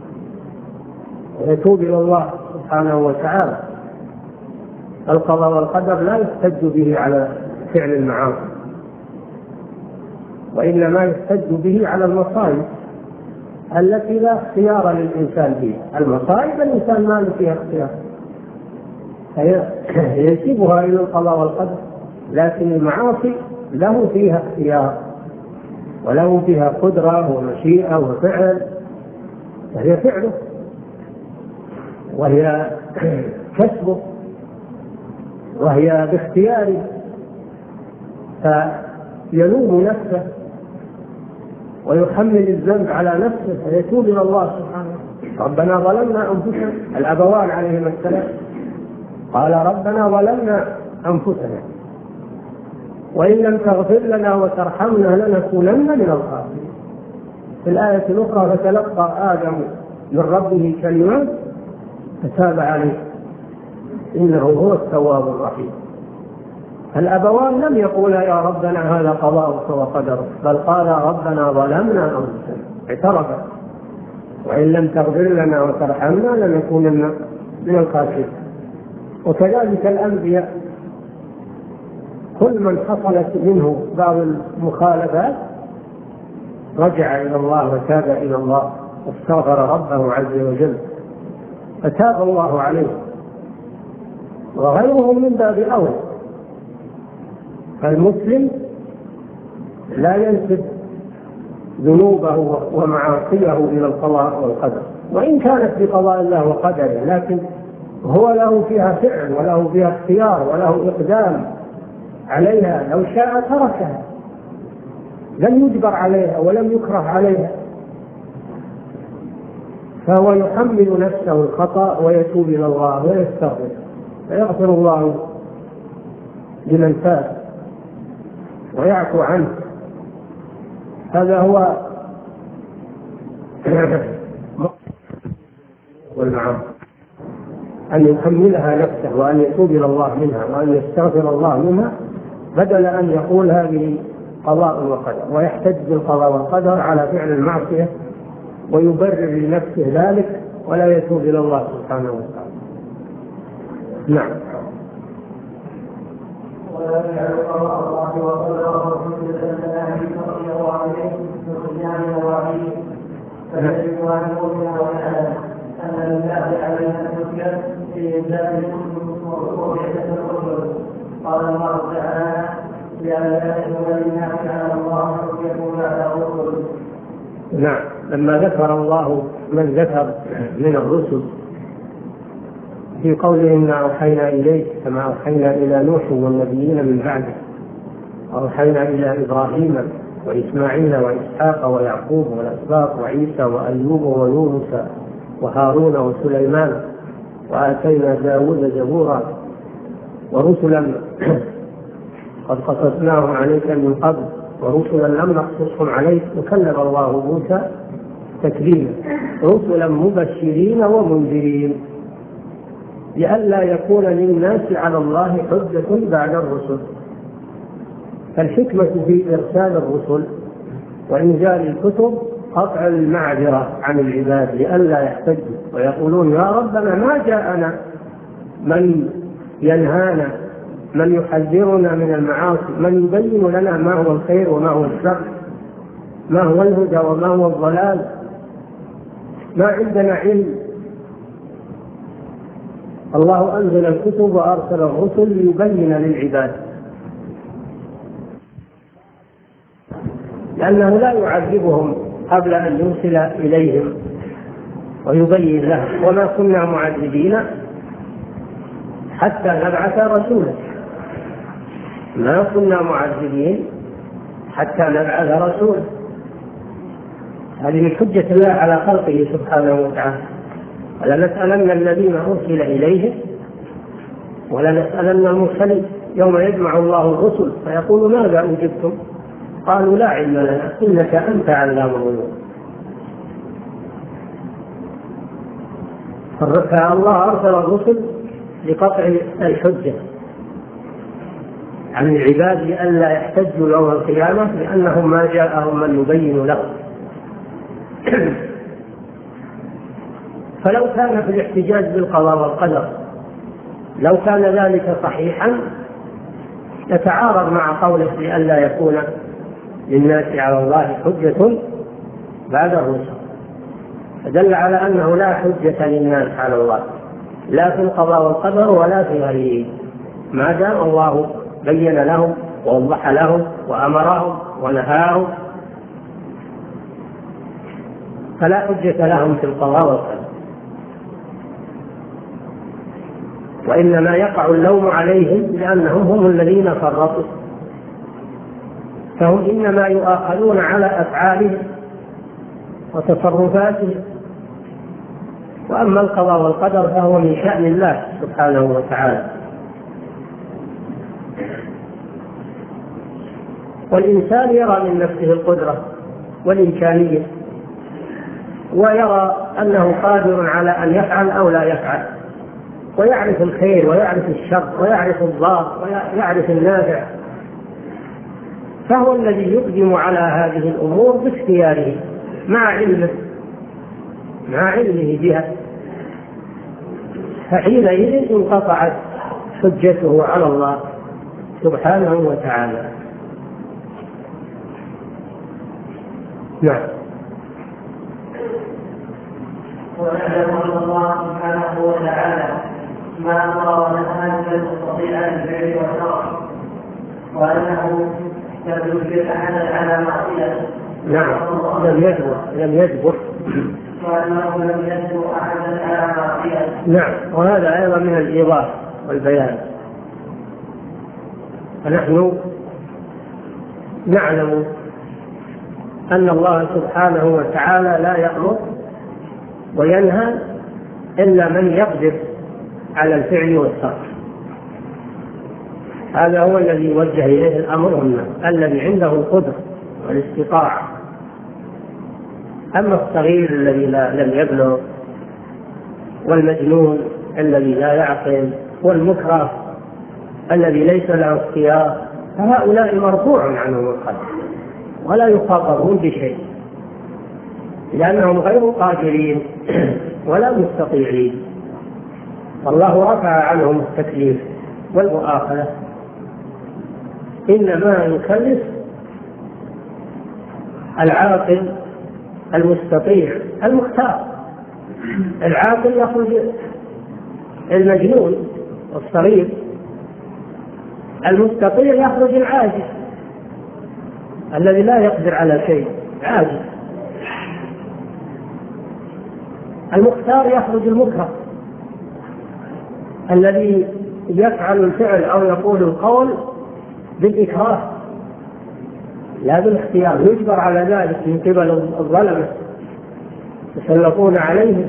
ويتوب إلى الله سبحانه وتعالى. القضاء والقدر لا يحتج به على فعل المعاصي، وإنما يحتج به على المصائب التي لا اختيار للإنسان فيها. المصائب الإنسان ما له فيها اختيار، ينسبها إلى القضاء والقدر، لكن المعاصي له فيها اختيار وله فيها قدرة ومشيئة وفعل، وهي فعله وهي كسبه وهي باختياره، فيلوم نفسه ويحمل الذنب على نفسه فيتوب إلى الله سبحانه. ربنا ظلمنا أنفسنا، الأبوان عليهما السلام قال ربنا ظلمنا أنفسنا وإن لم تغفر لنا وترحمنا لنكونن من الخاسرين. في الآية الأخرى فتلقى آدم من ربه كلمات فتاب عليه إنه هو التواب الرحيم. الأبوان لم يقولا يا ربنا هذا قضاؤك وقدرك، بل قال ربنا ظلمنا أنفسنا، اعترفا وإن لم تغفر لنا وترحمنا لنكونن من الخاسرين. وكذلك الأنبياء كل من حصلت منه بعض المخالفات رجع إلى الله وتاب إلى الله واستغفر ربه عز وجل فتاب الله عليه، وغيرهم من باب أولى. فالمسلم لا ينسب ذنوبه ومعاصيه إلى القضاء والقدر، وإن كانت بقضاء الله وقدره، لكن هو له فيها فعل وله فيها اختيار وله إقدام عليها، لو شاء تركها، لم يجبر عليها ولم يكره عليها. فهو يحمل نفسه الخطأ ويتوب إلى الله ويستغفر فيغفر الله لمن تاب ويعفو عنه. هذا هو والمعاصي، أن يحملها نفسه وأن يتوب إلى الله منها وأن يستغفر الله منها، بدل أن يقول هذه قضاء وقدر ويحتج بالقضاء والقدر على فعل المعصية ويبرر لنفسه ذلك ولا يتوب إلى الله سبحانه وتعالى. نعم. ولا يجعل قضاء الله وقدره حجة لله عليه بخزيان مواعيد، فيجب أن نؤمن ونعلم أن لله علينا الحجة في إنزال وبعثة الرسل. قال الله تعالى لئلا يكون للناس على الله حجة بعد الرسل. نعم. لما ذكر الله من ذكر من الرسل في قوله إنا أوحينا إليك كما أوحينا إلى نوح والنبيين من بعده، أوحينا إلى إبراهيم وإسماعيل وإسحاق ويعقوب والأسباط وعيسى وأيوب ويونس وهارون وسليمان وآتينا داود زبورا ورسلا قد قصصناهم عليك من قبل ورسلا لم نقصصهم عليك وكلم الله موسى تكليما، رسلا مبشرين ومنذرين لئلا يكون للناس على الله حجة بعد الرسل. فالحكمة في إرسال الرسل وإنزال الكتب قطع المعذرة عن العباد لئلا يحتجوا ويقولون يا ربنا ما جاءنا من ينهانا، من يحذرنا من المعاصي، من يبين لنا ما هو الخير وما هو الشر، ما هو الهدى وما هو الضلال، ما عندنا علم. الله أنزل الكتب وأرسل الرسل ليبين للعباد. لأنه لا يعذبهم قبل أن يرسل إليهم ويبين لهم. وما كنا معذبين حتى نبعث رسولا، ما كنا معذبين حتى نبعث رسولا. هذه من حجة الله على خلقه سبحانه وتعالى. ولنسألن الذين أرسل إليهم ولنسألن المرسلين. يوم يجمع الله الرسل فيقول ماذا أجبتم؟ قالوا لا علم لنا إنك أنت علام الغيوب. فالله أرسل الرسل لقطع الحجة عن العباد لئلا يحتجوا يوم القيامة لأنهم ما جاءهم من يبين لهم. فلو كان في الاحتجاج بالقضاء والقدر لو كان ذلك صحيحا يتعارض مع قوله لئلا يكون للناس على الله حجة بعد الرسل، فدل على أنه لا حجة للناس على الله لا في القضاء والقدر ولا في غيره، ما دام الله بين لهم ووضح لهم وأمرهم ونهاهم فلا حجة لهم في القضاء والقدر. وإنما يقع اللوم عليهم لأنهم هم الذين فرطوا، فهم إنما يؤاخذون على أفعالهم وتصرفاتهم. وأما القضاء والقدر فهو من شأن الله سبحانه وتعالى. والإنسان يرى من نفسه القدرة والإمكانية ويرى أنه قادر على أن يفعل أو لا يفعل، ويعرف الخير ويعرف الشر ويعرف الضار ويعرف النافع، فهو الذي يقدم على هذه الأمور باختياره مع علمه بها، فحينئذ انقطعت حجته على الله سبحانه وتعالى. نعم. ونعلم أن الله سبحانه وتعالى ما أمر ونهى لم يستطيع الفعل والشرع، وأنه لم يجبر أحدا على معصيته. نعم، لم يجبر وأنه لم يجبر أحدا على معصيته. نعم، وهذا أيضا من الإيضاح والبيان. فنحن نعلم أن الله سبحانه وتعالى لا يأمر وينهى إلا من يقدر على الفعل والترك. هذا هو الذي يوجه إليه الأمر والنهي، الذي عنده القدرة والاستطاعة. أما الصغير الذي لم يبلغ والمجنون الذي لا يعقل والمكره الذي ليس له اختيار فهؤلاء مرفوع عنهم القدر ولا يخاطبون بشيء لأنهم غير قادرين ولا مستطيعين، والله رفع عنهم التكليف والمؤاخذة. إنما يكلف العاقل المستطيع المختار. العاقل يخرج المجنون والصغير، المستطيع يخرج العاجز الذي لا يقدر على شيء، عاجز. المختار يخرج المكره الذي يفعل الفعل أو يقول القول بالإكراه لا بالاختيار، يجبر على ذلك من قبل الظلمة يسلطون عليهم.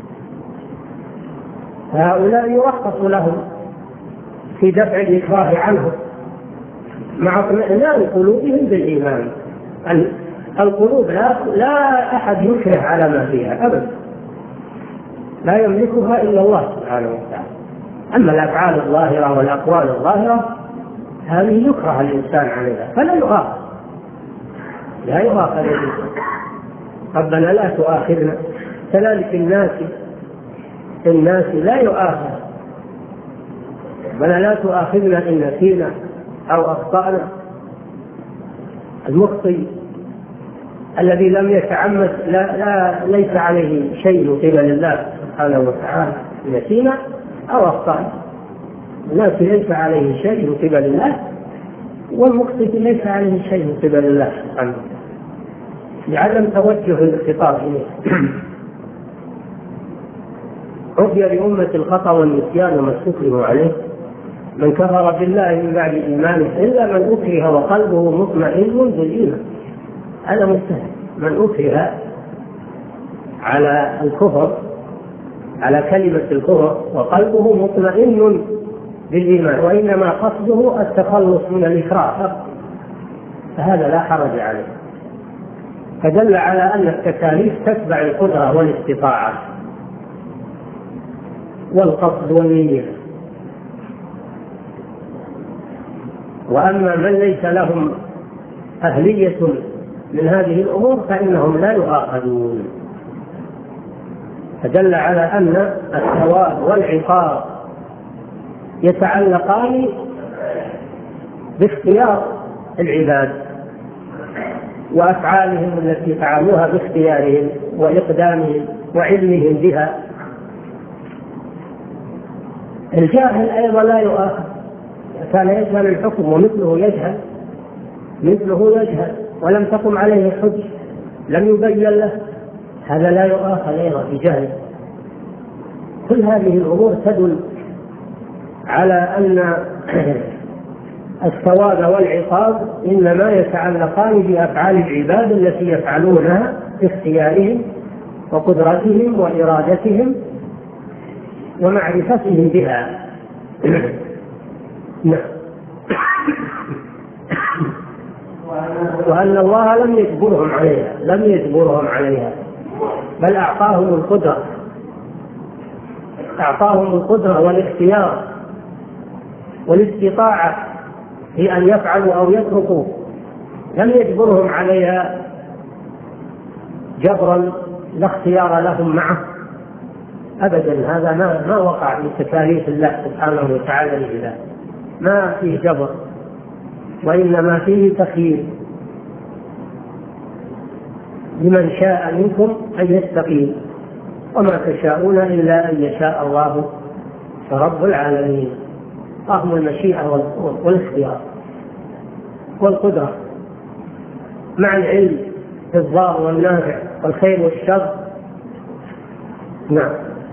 هؤلاء يرخص لهم في دفع الإكراه عنهم مع اطمئنان قلوبهم بالإيمان. القلوب لا أحد يكره على ما فيها أبدا، لا يملكها إلا الله سبحانه وتعالى. أما الأفعال الظاهرة والأقوال الظاهرة هذه يكره الإنسان عليها فلا يؤاخذ، لا يؤاخذ الإنسان. ربنا لا تؤاخذنا. كذلك الناس لا يؤاخذ. ربنا لا تؤاخذنا إن نسينا أو أخطأنا. المخطئ الذي لم يتعمد ليس عليه شيء من قبل الله سبحانه وتعالى، نسينا أو أخطأنا. الناس ليس عليه شيء من قبل الله، والمخطئ ليس عليه شيء من قبل الله سبحانه وتعالى. لعدم توجه الخطاب إليه. عفي لأمة الخطأ والنسيان وما استكرهوا عليه، من كفر بالله من بعد إيمانه إلا من أكره وقلبه مطمئن بالإيمان. هذا مستحيل. من أكره على الكفر، على كلمة الكفر، وقلبه مطمئن بالإيمان، وإنما قصده التخلص من الإكراه، فهذا لا حرج عليه. فدل على أن التكاليف تتبع القدرة والاستطاعة والقصد والنية. وأما من ليس لهم أهلية من هذه الأمور فإنهم لا يؤاخذون. فدل على أن الثواب والعقاب يتعلقان باختيار العباد وأفعالهم التي فعلوها باختيارهم وإقدامهم وعلمهم بها. الجاهل أيضا لا يؤاخذ، كان يجهل الحكم ومثله يجهل ولم تقم عليه الحجة، لم يبين له، هذا لا يؤاخذ أيضا بجهله. كل هذه الأمور تدل على أن الثواب والعقاب إنما يتعلقان بأفعال العباد التي يفعلونها باختيارهم وقدرتهم وإرادتهم ومعرفتهم بها. وأن الله لم يجبرهم عليها بل أعطاهم القدرة والاختيار والاستطاعة في أن يفعلوا أو يتركوا، لم يجبرهم عليها جبرا لا اختيار لهم معه أبدا. هذا ما وقع في تكاليف الله سبحانه وتعالى لله، ما فيه جبر، وإنما فيه تخيير لمن شاء منكم أن يستقيم، وما تشاءون إلا أن يشاء الله رب العالمين. فهم المشيئة والاختيار والقدرة مع العلم بالضار والنافع والخير والشر. نعم.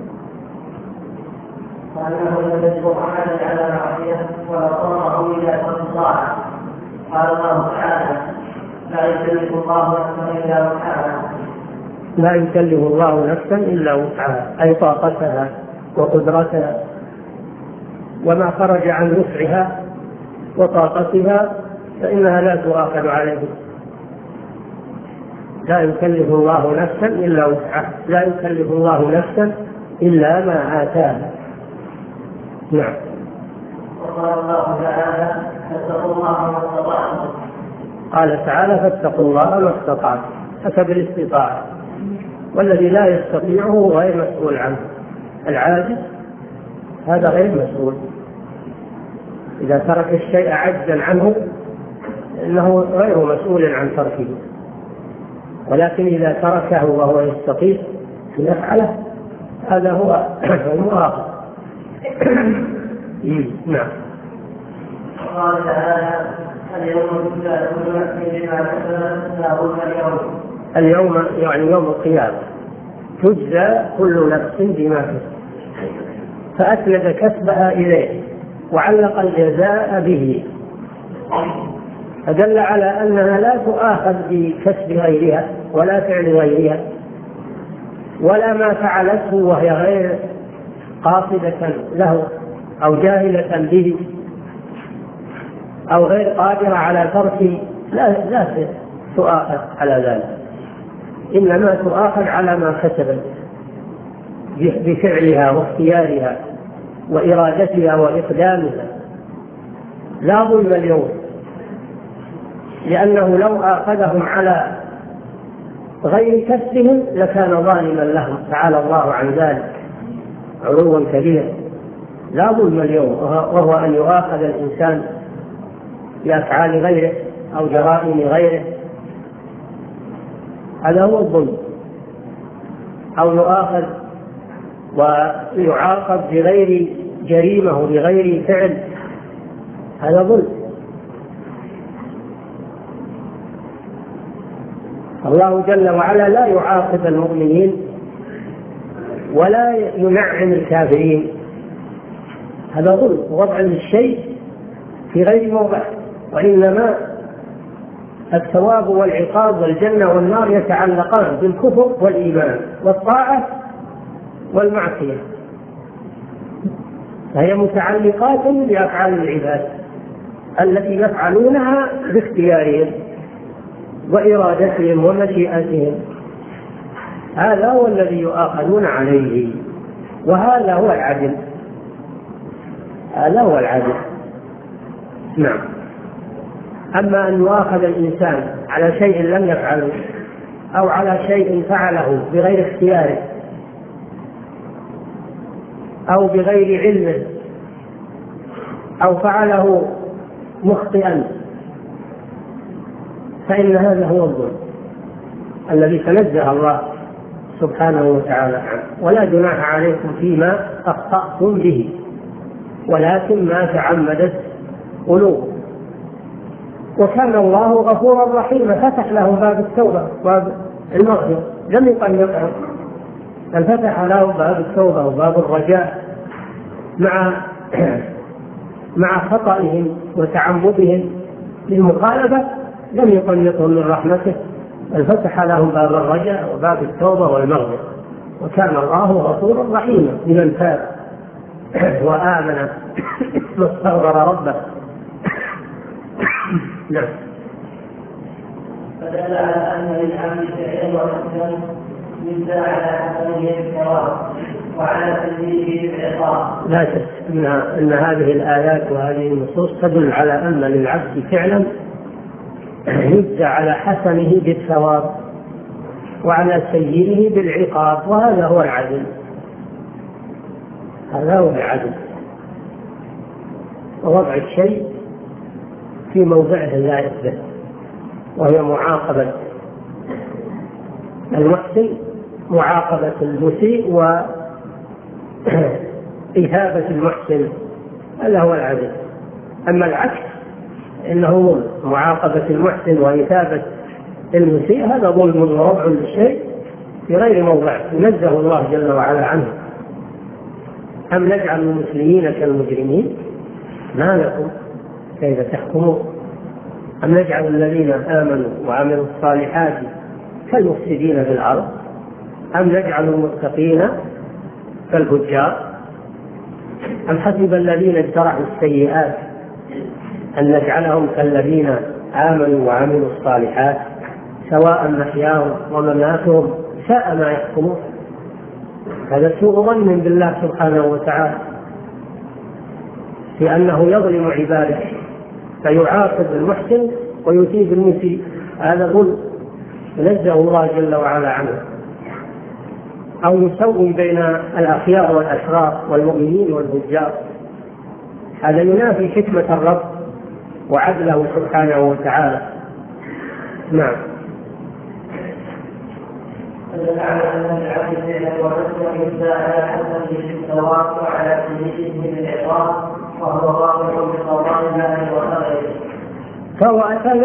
وأنه لم يجبر أحدا على معصية وأقره إلى ترك الطاعة. قال الله تعالى: لا يكلف الله نفسا إلا وسعها، أي طاقتها وقدرتها، وما خرج عن وسعها وطاقتها فإنها لا تؤاخذ عليه. لا يكلف الله نفسا إلا وسعها، لا يكلف الله نفسا إلا ما آتاها. نعم. وقال الله تعالى: فاتقوا الله ما استطعتم. قال تعالى: فاتقوا الله ما استطعتم، حسب الاستطاعة، والذي لا يستطيعه غير مسؤول عنه. العاجز هذا غير مسؤول، إذا ترك الشيء عجزا عنه إنه غير مسؤول عن تركه، ولكن إذا تركه وهو يستطيع أن يفعله هذا هو المؤاخذ. نعم. قال تعالى: اليوم يعني يوم القيامة تجزى كل نفس بما كسبت، فأسند كسبها إليه وعلق الجزاء به، فدل على أنها لا تؤاخذ بكسب غيرها ولا فعل غيرها ولا ما فعلته وهي غير قاصدة له أو جاهلة به أو غير قادرة على ترك، لا تؤاخذ على ذلك، إنما تؤاخذ على ما كسبت بفعلها واختيارها وإرادتها وإقدامها. لا ظلم اليوم، لأنه لو آخذهم على غير كسبهم لكان ظالما لهم، تعالى الله عن ذلك علوا كبيرا. لا ظلم اليوم، وهو أن يؤاخذ الإنسان بأفعال غيره أو جرائم غيره، هذا هو الظلم، أو يؤاخذ ويعاقب بغير جريمة وبغير فعل، هذا ظلم. الله جل وعلا لا يعاقب المؤمنين ولا ينعم الكافرين، هذا ظلم ووضع للشيء في غير موضع، وإنما الثواب والعقاب والجنة والنار يتعلقان بالكفر والإيمان والطاعة والمعصية، فهي متعلقات بأفعال العباد التي يفعلونها باختيارهم وإرادتهم ومشيئتهم، هذا هو الذي يؤاخذون عليه، وهذا هو العدل، هذا هو العدل. نعم. أما أن يؤاخذ الإنسان على شيء لم يفعله أو على شيء فعله بغير اختياره أو بغير علمه أو فعله مخطئا، فإن هذا هو الظلم الذي تنزه الله سبحانه وتعالى عنه. ولا جناح عليكم فيما أخطأتم به ولكن ما تعمدت قلوبكم، وكان الله غفورا رحيما، فتح لهم باب التوبة باب المغفرة، لم يقنطهم، بل فتح لهم باب التوبة وباب الرجاء مع خطئهم وتعمدهم للمخالفة، لم يقنطهم من رحمته، بل فتح لهم باب الرجاء وباب التوبة والمغفرة، وكان الله غفورا رحيما لمن تاب وآمن واستغفر ربه. نعم. فدل على أن للعبد فعلا وحسنا يدل على حسنه الثواب وعلى تنزيله بالعقاب. لا شك أن هذه الآيات وهذه النصوص تدل على أن للعبد فعلا يجزى على حسنه بالثواب وعلى سيئه بالعقاب، وهذا هو العدل، هذا هو العدل، ووضع الشيء في موضعه اللائق به، وهي معاقبة المحسن معاقبة المسيء وإثابة المحسن، هذا هو العدل. أما العكس إنه معاقبة المحسن وإثابة المسيء، هذا ظلم ووضع للشيء في غير موضعه، ينزه الله جل وعلا عنه. أم نجعل المسلمين كالمجرمين؟ ما لكم كيف تحكمون؟ أم نجعل الذين آمنوا وعملوا الصالحات كالمفسدين في الأرض؟ أم نجعل المتقين كالفجار؟ أم حسب الذين اجترحوا السيئات أن نجعلهم كالذين آمنوا وعملوا الصالحات سواء محياهم ومماتهم ساء ما يحكمون. هذا سوء ظن بالله سبحانه وتعالى في أنه يظلم عباده فيعاقب المحسن ويثيب المسيء، هذا ظلم ينزه الله جل وعلا عنه. أو يسوي بين الأخيار والأشرار والمؤمنين والفجار، هذا ينافي حكمة الرب وعدله سبحانه وتعالى. نعم. فدل على أن العبد فعلا وحسنا يجزى على حسنه بالثواب وعلى سيئه بالعقاب، وهو واقع بقضاء الله وقدره. فهو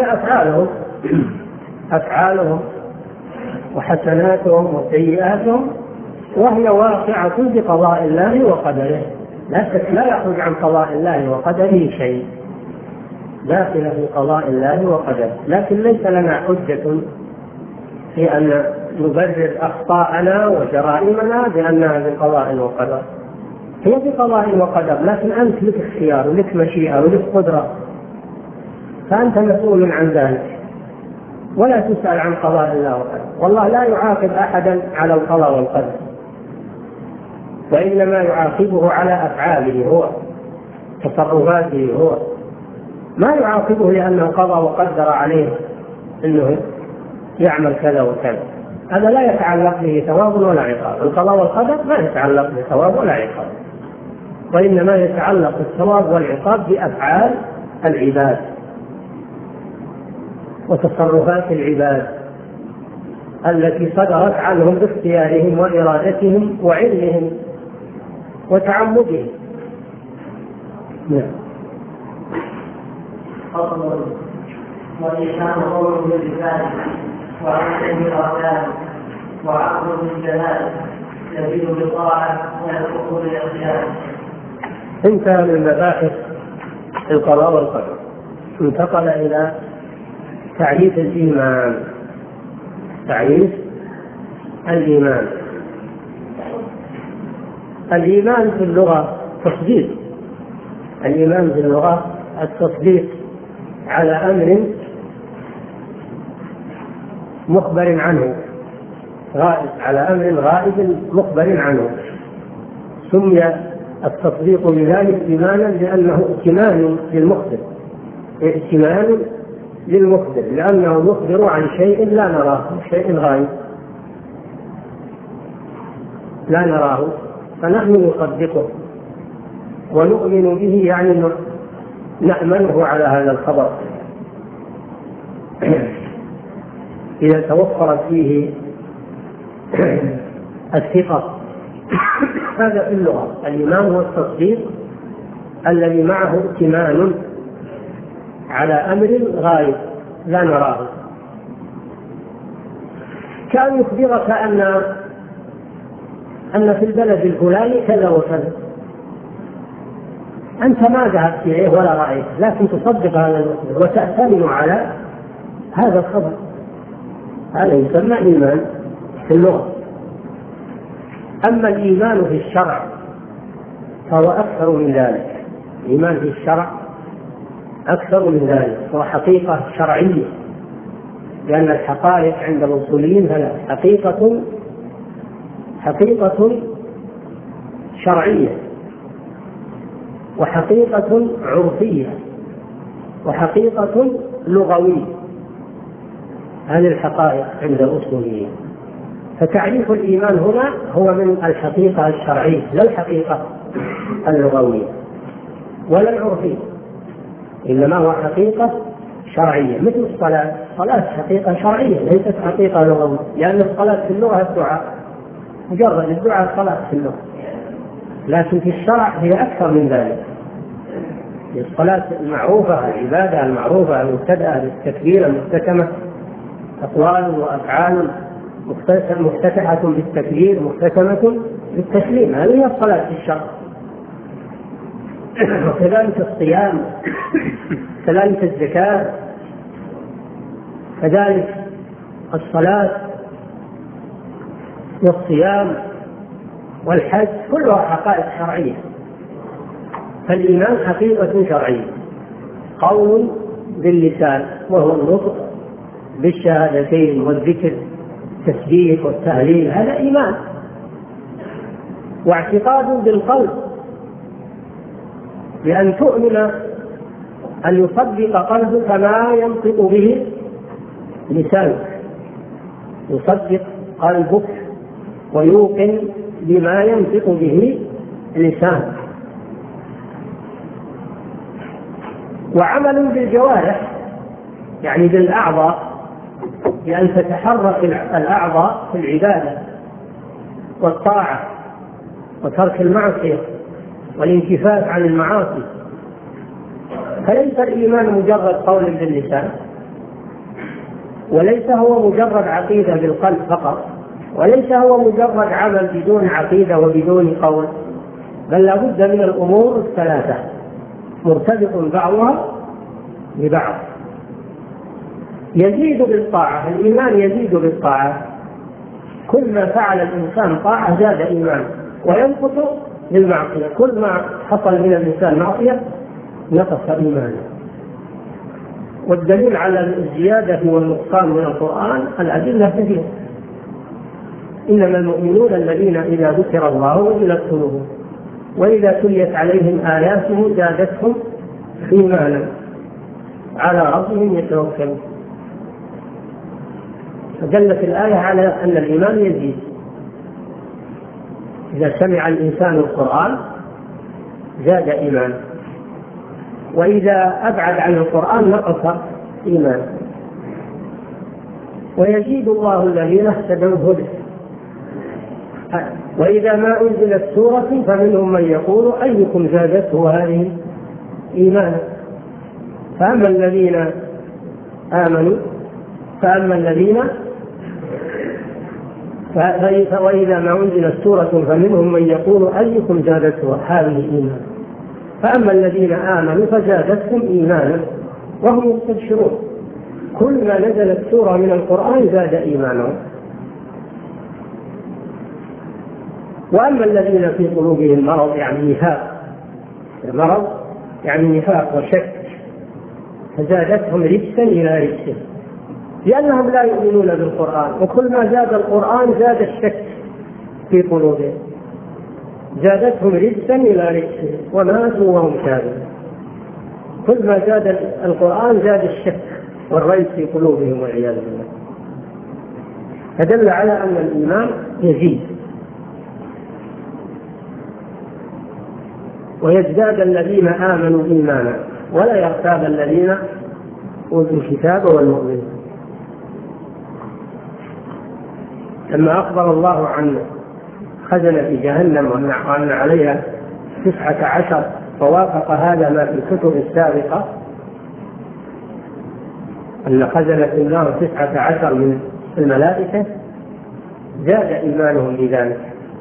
أفعالهم وحسناتهم وسيئاتهم وهي واقعة بقضاء الله وقدره، لا يخرج عن قضاء الله وقدره شيء، داخل في قضاء الله وقدره. لكن ليس لنا حجة في أن نبرر أخطاءنا وجرائمنا بأنها بقضاء وقدر، هي بقضاء وقدر، لكن أنت لك اختيار ولك مشيئة ولك قدرة، فأنت مسؤول عن ذلك ولا تسأل عن قضاء الله وقدر. والله لا يعاقب أحدا على القضاء والقدر، وإنما يعاقبه على أفعاله هو، تصرفاته هو، ما يعاقبه لأنه قضى وقدر عليه أنه يعمل كذا وكذا، هذا لا يتعلق به ثواب ولا عقاب. القضاء والقدر ما يتعلق بثواب ولا عقاب، وإنما يتعلق الثواب والعقاب بأفعال العباد وتصرفات العباد التي صدرت عنهم باختيارهم وإرادتهم وعلمهم وتعمدهم. نعم. والإيمان قول باللسان وعقل بالأركان وعقل بالجنان يزيد بالطاعة ويكفر بالعصيان. انتهى من مباحث القضاء والقدر، انتقل إلى تعريف الإيمان. تعريف الإيمان. الإيمان في اللغة تصديق. الإيمان في اللغة التصديق على أمر مخبر عنه، غائب، على أمر غائب مخبر عنه. سمي التصديق بذلك إيمانا لأنه ائتمان للمخبر، ائتمان للمخبر، لأنه يخبر عن شيء لا نراه، شيء غائب لا نراه، فنحن نصدقه ونؤمن به، يعني نأمنه على هذا الخبر إذا توفرت فيه الثقة. هذا في اللغة. الإيمان هو التصديق الذي معه ائتمان على أمر غائب لا نراه، كان يخبرك أن في البلد الفلاني كذا وكذا، أنت ما ذهبت إليه ولا رأيت، لكن تصدق هذا المخبر وتأتمن على هذا الخبر. هذا يسمى إيمان في اللغة. أما الإيمان في الشرع فهو أكثر من ذلك. الإيمان في الشرع أكثر من ذلك، هو حقيقة شرعية، لأن الحقائق عند الأصوليين ثلاث: حقيقة شرعية، وحقيقة عرفية، وحقيقة لغوية. هذه الحقائق عند الأصوليين. فتعريف الإيمان هنا هو من الحقيقة الشرعية، لا الحقيقة اللغوية ولا العرفية، إنما هو حقيقة شرعية. مثل الصلاة، الصلاة حقيقة شرعية ليست حقيقة لغوية، لأن الصلاة في اللغة الدعاء، مجرد الدعاء صلاة في اللغة، لكن في الشرع هي أكثر من ذلك. الصلاة المعروفة، العبادة المعروفة المبتدأة بالتكبير المختتمة، أقوال وأفعال مفتتحة بالتكبير مختتمة بالتسليم، هذه هي الصلاة في الشرع. وكذلك الصيام، كذلك الزكاة، كذلك الصلاة والصيام والحج، كلها حقائق شرعية. فالإيمان حقيقة شرعية، قول باللسان وهو النطق بالشهادتين والذكر، التسبيح والتهليل، هذا إيمان. واعتقاد بالقلب، بأن تؤمن، أن يصدق قلبك ما ينطق به لسانك، يصدق قلبك ويوقن بما ينطق به لسانك. وعمل بالجوارح، يعني بالأعضاء، بأن تتحرك الأعضاء في العبادة والطاعة وترك المعصية والانكفاف عن المعاصي. فليس الإيمان مجرد قول باللسان، وليس هو مجرد عقيدة بالقلب فقط، وليس هو مجرد عمل بدون عقيدة وبدون قول، بل لا بد من الأمور الثلاثة مرتبط بعضها ببعض. يزيد بالطاعة، الإيمان يزيد بالطاعة، كل ما فعل الإنسان طاعة زاد إيمان، وينقص بالمعصية، كل ما حصل من الإنسان معصية نقص إيمانه. والدليل على الزيادة والنقصان من القرآن الأدلة كثيرة. إنما المؤمنون الذين إذا ذكر الله وجلت قلوبهم وإذا تليت عليهم آياته زادتهم إيمانا على ربهم يتوكلون. فدلت الآية على أن الإيمان يزيد. إذا سمع الإنسان القرآن زاد إيمان، وإذا أبعد عن القرآن نقص إيمان. ويزيد الله الذين اهتدوا هدى. وإذا ما أنزلت سورة فمنهم من يقول أيكم زادته هذه إيمانا. فأما الذين وإذا ما أنزلت سورة فمنهم من يقول أيكم زادته هذه إيمانا، فأما الذين آمنوا فزادتهم إيمانا وهم يستبشرون. كل ما نزلت سورة من القرآن زاد إيمانهم. وأما الذين في قلوبهم مرض يعني نفاق، المرض يعني نفاق وشك، فزادتهم رجسا إلى رجس، لأنهم لا يؤمنون بالقرآن، وكل ما زاد القرآن زاد الشك في قلوبهم، زادتهم رجسا إلى رجس وماتوا وهم كافرون. كل ما زاد القرآن زاد الشك والريب في قلوبهم والعياذ بالله. فدل على أن الإيمان يزيد ويزداد الذين آمنوا إيمانا ولا يرتاب الذين أوتوا الكتاب والمؤمنين. لما أخبر الله عن خزنة جهنم وأن عليها 19 فوافق هذا ما في الكتب السابقة أن خزنة النار 19 من الملائكة، زاد إيمانهم بذلك.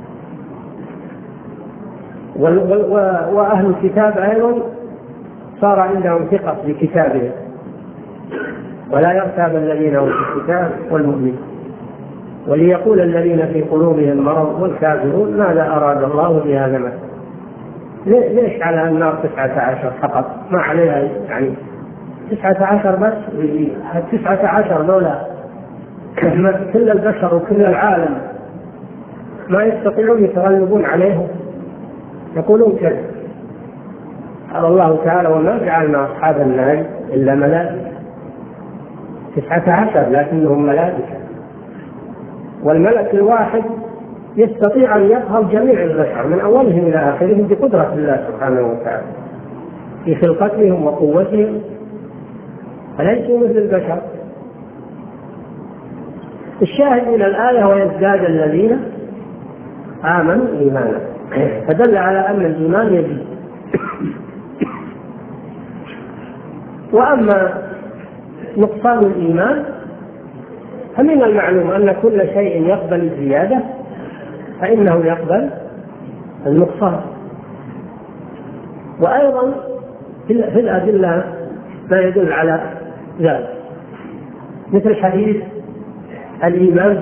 وأهل الكتاب أيضا صار عندهم ثقة بكتابهم ولا يرتاب الذين أوتوا الكتاب والمؤمنين. وليقول الذين في قلوبهم مرض والكافرون ماذا أراد الله بهذا مثلا. ليش على النار 19 فقط؟ ما عليها يعني 19 بس؟ 19 دولة كل البشر وكل العالم ما يستطيعون يتغلبون عليهم، يقولون كذا. قال الله تعالى وما جعلنا أصحاب النار إلا ملائكة، 19 لكنهم ملائكة، والملك الواحد يستطيع أن يقهر جميع البشر من أولهم إلى آخرهم بقدرة الله سبحانه وتعالى في خلقتهم وقوتهم، فليسوا مثل البشر. الشاهد من الآية ويزداد الذين آمنوا إيمانا، فدل على أن الإيمان يزيد. وأما نقصان الإيمان فمن المعلوم أن كل شيء يقبل الزيادة فإنه يقبل النقصان. وأيضا في الأدلة ما يدل على ذلك، مثل حديث الإيمان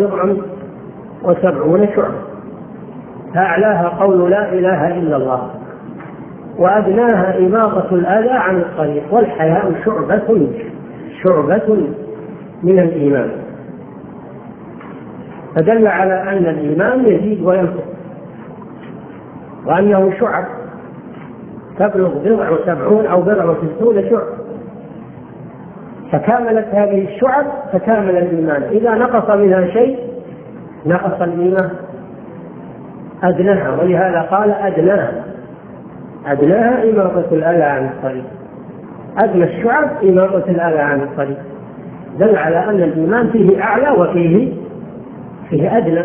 77 شعبة، أعلاها قول لا إله إلا الله، وأدناها إماطة الأذى عن الطريق، والحياء شعبة من الإيمان. فدل على أن الإيمان يزيد وينقص، وأنه شعب تبلغ 70 أو 60 شعب، فكاملت هذه الشعب فكامل الإيمان. إذا نقص منها شيء نقص الإيمان، أدناها، ولهذا قال أدناها إماطة الأذى عن الطريق، أدنى الشعب إماطة الأذى عن الطريق. دل على أن الإيمان فيه أعلى وفيه أدنى.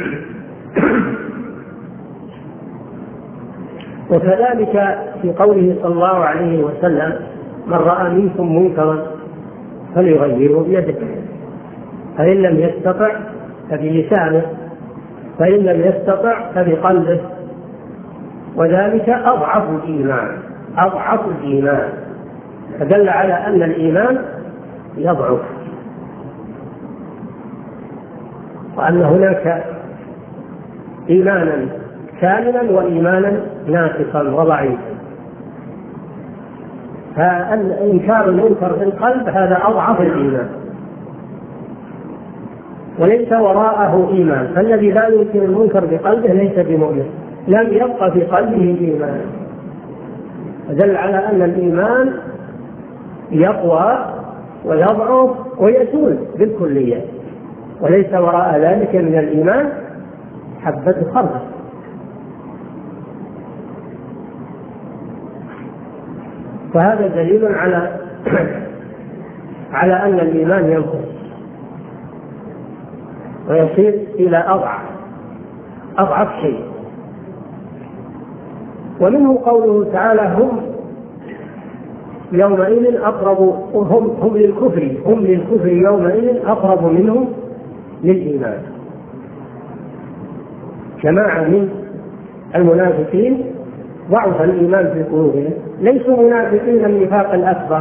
وكذلك في قوله صلى الله عليه وسلم من رأى منكم منكرا فليغيره بيده، فإن لم يستطع فبلسانه، فإن لم يستطع فبقلبه، وذلك أضعف الإيمان. فدل على أن الإيمان يضعف، وأن هناك إيمانا كاملا وإيمانا ناقصا وضعيفا. فإنكار المنكر في القلب هذا أضعف الإيمان وليس وراءه إيمان، فالذي لا ينكر المنكر بقلبه ليس بمؤمن، لم يبقى في قلبه إيمان. فدل على أن الإيمان يقوى ويضعف ويزول بالكلية، وليس وراء ذلك من الإيمان حبة خردل. فهذا دليل على أن الإيمان ينقص ويصير إلى أضعف شيء. ومنه قوله تعالى هم يومئذ أقرب، هم للكفر يومئذ أقرب منهم للإيمان. جماعة من المنافقين ضعف الإيمان في قلوبهم، ليسوا منافقين النفاق الأكبر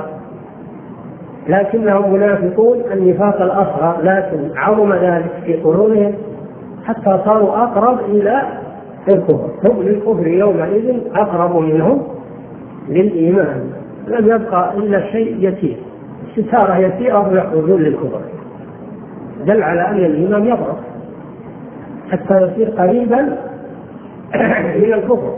لكنهم منافقون النفاق الأصغر، لكن عظم ذلك في قلوبهم حتى صاروا أقرب إلى الكفر، هم للكفر يومئذ أقرب منهم للإيمان، لم يبقى إلا شيء يسير، ستارة يسيرة ويخرجون للكفر، دل على أن الإيمان يضعف حتى يصير قريبا من الكفر.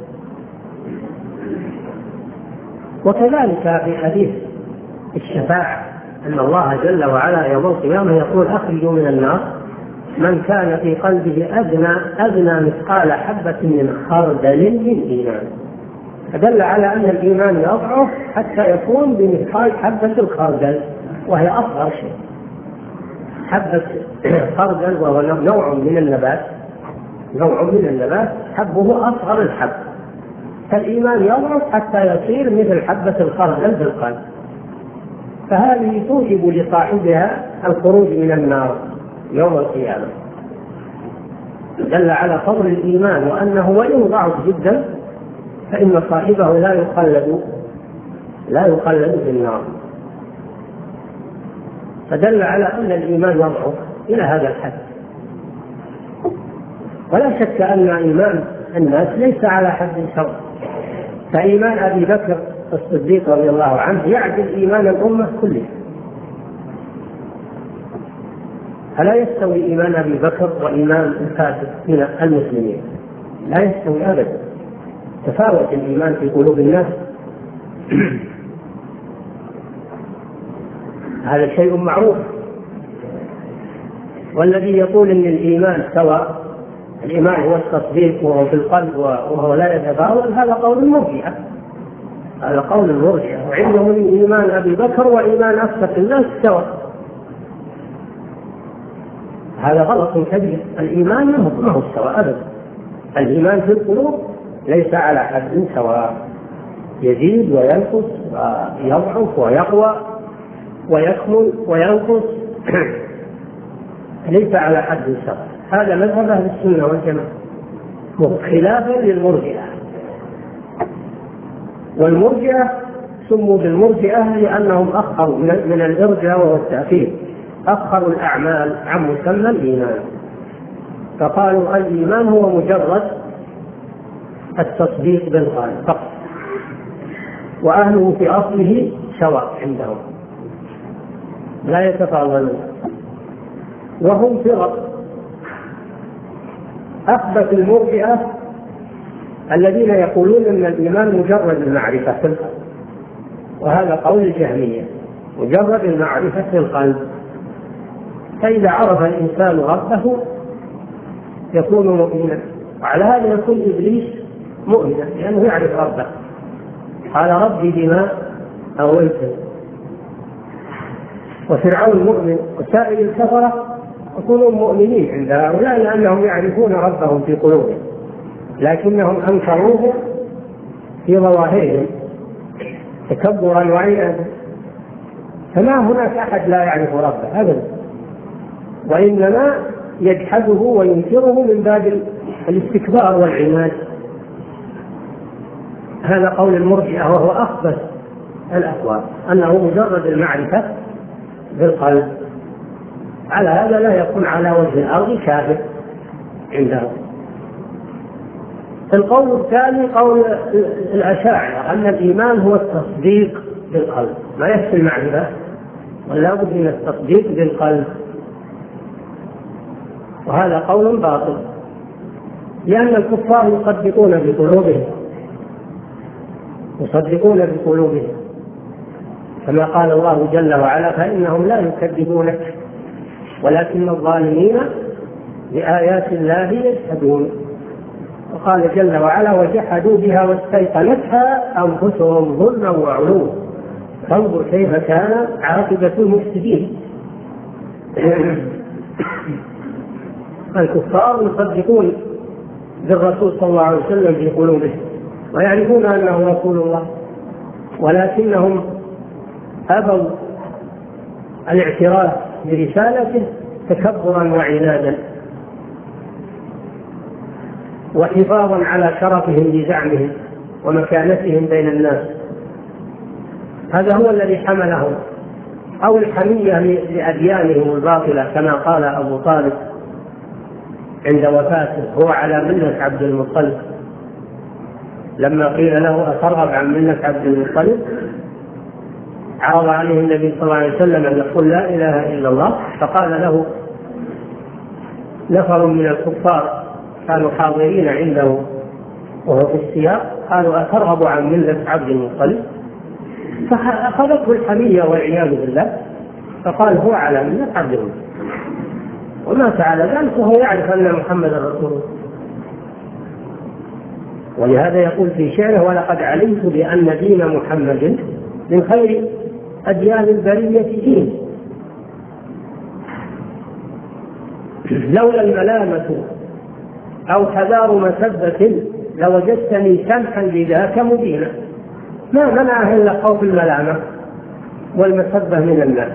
وكذلك في حديث الشفاعة أن الله جل وعلا يوم القيامة يقول أخرجوا من النار من كان في قلبه أدنى مثقال حبة من خردل من إيمان، فدل على أن الإيمان يضعف حتى يكون بمثقال حبة الخردل، وهي أصغر شيء. حبة خردل وهو نوع من النبات حبه أصغر الحب، فالإيمان يضعف حتى يصير مثل حبة الخردل في القلب، فهذه توجب لصاحبها الخروج من النار يوم القيامة. دل على فضل الإيمان وأنه وإن ضعف جدا فإن صاحبه لا يخلد في النار، فدل على أن الإيمان يضعف إلى هذا الحد. ولا شك أن إيمان الناس ليس على حد سواء، فإيمان أبي بكر الصديق رضي الله عنه يعدل إيمان الأمة كلها، فلا يستوي إيمان أبي بكر وإيمان الفاسد من المسلمين، لا يستوي أبدا، تفاوت الإيمان في قلوب الناس. هذا شيء معروف. والذي يقول إن الإيمان سواء، الإيمان هو التصديق وهو في القلب وهو لا يتفاوت، هذا قول المرجئة، وعندهم إيمان أبي بكر وإيمان أكثر الناس سواء، هذا غلط كبير. الإيمان ما هو سواء أبدا، الإيمان في القلوب ليس على حد سواء، يزيد وينقص ويضعف ويقوى ويكمل وينقص، ليس على حد سواء. هذا مذهب أهل السنة والجماعة خلافا للمرجئة. والمرجئة سموا بالمرجئة لأنهم أخروا من الإرجاء وهو التأخير، أخروا الأعمال عن مسمى الإيمان، فقالوا الإيمان هو مجرد التصديق بالقلب فقط، وأهله في أصله سواء عندهم لا يتفاضلون. وهم فرق أثبت المرجئة الذين يقولون أن الإيمان مجرد المعرفة في القلب، وهذا قول الجهمية، مجرد المعرفة في القلب، فإذا عرف الإنسان ربه يكون مؤمنا، وعلى هذا يكون إبليس مؤمنا لأنه يعرف ربه، قال ربي بما أغويتني. وفرعون مؤمن، وسائر الكفرة يكونوا مؤمنين عند هؤلاء لأنهم يعرفون ربهم في قلوبهم، لكنهم أنكروه في ظواهرهم تكبرا وعنادا، فما هناك أحد لا يعرف ربه أبدا، وإنما يجحده وينكره من باب الاستكبار والعناد. هذا قول المرجئة وهو أخبث الأقوال، أنه مجرد المعرفة بالقلب. على هذا لا يكون على وجه الأرض كافر عندهم. القول الثاني قول الأشاعرة أن الإيمان هو التصديق بالقلب، ما يكفي المعرفة ولا بد من التصديق بالقلب، وهذا قول باطل، لأن الكفار يصدقون بقلوبهم كما قال الله جل وعلا فإنهم لا يكذبونك ولكن الظالمين بآيات الله يجحدون. وقال جل وعلا وجحدوا بها واستيقنتها أنفسهم ظلما وعلوا فانظر كيف كان عاقبة المفسدين. الكفار يصدقون بالرسول صلى الله عليه وسلم في قلوبهم ويعرفون أنه رسول الله، ولكنهم أبوا الاعتراف برسالته تكبرا وعنادا. وحفاظا على شرفهم بزعمهم ومكانتهم بين الناس. هذا هو الذي حملهم، أو الحمية لأديانهم الباطلة كما قال أبو طالب عند وفاته: هو على ملة عبد المطلب. لما قيل له: أترغب عن ملة عبد المطلب؟ عرض عليه النبي صلى الله عليه وسلم أن يقول لا إله إلا الله، فقال له نفر من الكفار كانوا حاضرين عنده وهو في السياق، قالوا: أترغب عن ملة عبد المطلب؟ فأخذته الحمية والعياذ بالله، فقال: هو على ملة عبد المطلب، ومات على ذلك وهو يعرف أن محمدا رسول الله. ولهذا يقول في شعره: ولقد علمت بأن دين محمد من خير أديان البرية دين، لولا الملامة أو حذار مسبة لوجدتني سمحا بذاك مبينا. ما منعه إلا خوف الملامة والمسبة من الناس.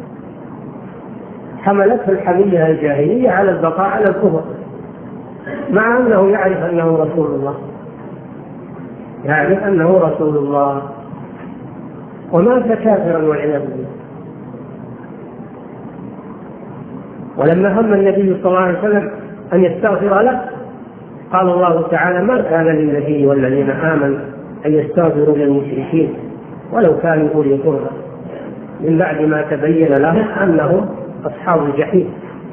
حملته الحمية الجاهلية على البقاء على الكفر، مع أنه يعرف أنه رسول الله، يعرف أنه رسول الله، ومات كافرا والعياذ بالله. ولما هم النبي صلى الله عليه وسلم أن يستغفر له، قال الله تعالى: ما كان للنبي والذين آمنوا أن يستغفروا للمشركين ولو كانوا أولي قربى من بعد ما تبين لهم أنهم أصحاب الجحيم.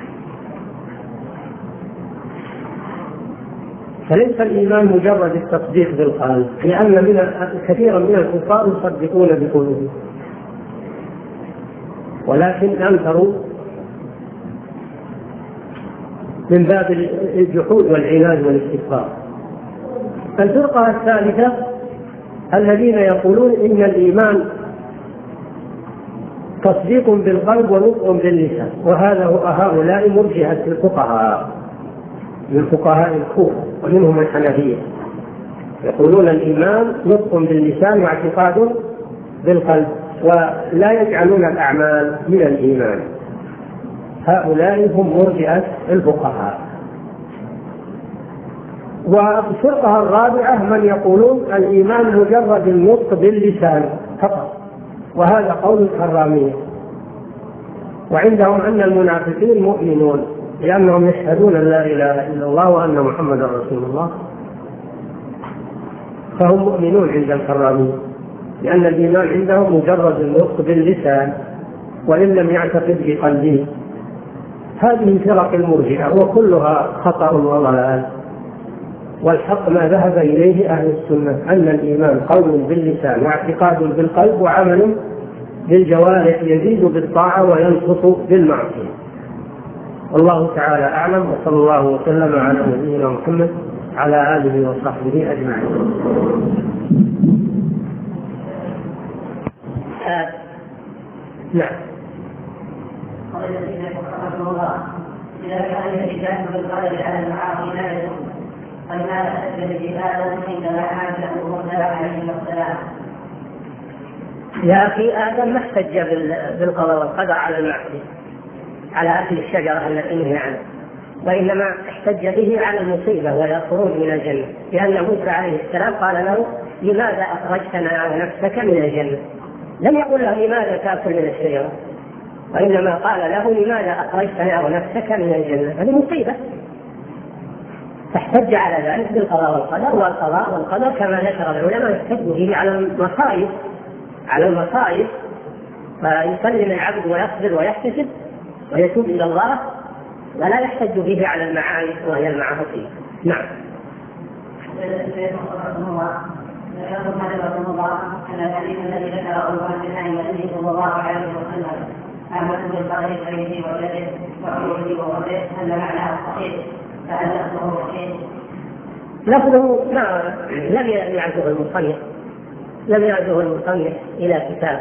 فليس الإيمان مجرد التصديق بالقلب، لأن كثيرا من الكفار يصدقون بقلوبهم ولكن أنكروا من باب الجحود والعناد والاستكبار. الفرقة الثالثة الذين يقولون إن الإيمان تصديق بالقلب ونطق باللسان، وهذا هؤلاء مرجئة الفقهاء من فقهاء الكوفة ومنهم الحنفية، يقولون الإيمان نطق باللسان واعتقاد بالقلب، ولا يجعلون الأعمال من الإيمان. هؤلاء هم مرجئة الفقهاء. والفرقة الرابعة من يقولون الإيمان مجرد النطق باللسان فقط، وهذا قول الكرامية. وعندهم أن المنافقين مؤمنون لأنهم يشهدون أن لا إله إلا الله وأن محمدا رسول الله، فهم مؤمنون عند الكرامية، لأن الإيمان عندهم مجرد النطق باللسان وإن لم يعتقد بقلبه. هذه فرق المرجئة وكلها خطأ وضلال، والحق ما ذهب إليه أهل السنة أن الإيمان قول باللسان واعتقاد بالقلب وعمل بالجوارح، يزيد بالطاعة وينقص بالمعصية. والله تعالى أعلم، وصلى الله وسلم على نبينا محمد على آله وصحبه أجمعين. نعم. إذا كان الإجابة بالقدر على المعاصي لا يجوز، فلماذا أسجد الجبال عندما عاد موسى عليه السلام؟ يا أخي، آدم ما احتج بالقضاء والقدر على المعصية، على أكل الشجرة التي نهي عنها، وإنما احتج به على المصيبة وهي الخروج من الجنة، لأن موسى عليه السلام قال له: لماذا أخرجتنا نفسك من الجنة؟ لم يقل له: لماذا تأكل من الشجرة؟ وإنما قال له: لماذا أخرجتنا نفسك من الجنة؟ هذه مصيبة. فاحتج على ذلك بالقضاء والقدر، والقضاء والقدر كما ذكر العلماء يحتج به على المصائب، فيسلم العبد ويصبر ويحتسب ويتوب إلى الله، ولا يحتج به على المعايب وهي المعاصي. نعم. أن الحديث الذي ذكره النبي صلى الله عليه وسلم عن بالقدر خيره وشره وعيوبه وغيره أن معناه صحيح، فهل لفظه صحيح؟ لفظه لم يعزه المصنف إلى كتاب،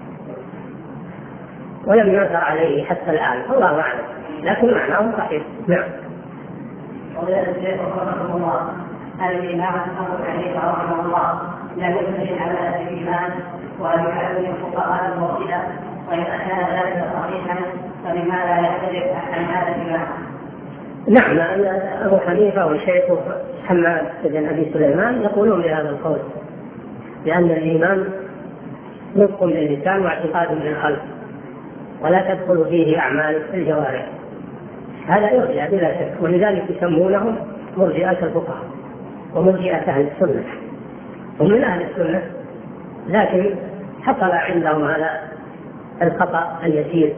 ولم يعثر عليه حتى الآن، الله أعلم، لكن معناه صحيح. نعم. وذلك الشيخ رحمه الله الإمام أبو حنيفة رحمه الله لم يدخل على الإيمان وأن يعلم الفقهاء الموصلة، وإن كان ذلك صحيحا فلماذا يختلف عن هذا الإمام؟ نعم، أبو حنيفة وشيخه حماد بن أبي سليمان يقولون بهذا القول، لأن الإيمان نطق باللسان واعتقاد بالقلب، ولا تدخل فيه أعمال الجوارح. هذا يرجع بلا شك، ولذلك يسمونهم مرجئة الفقهاء ومرجئة أهل السنة. ومن أهل السنة، لكن حصل عندهم هذا الخطأ اليسير،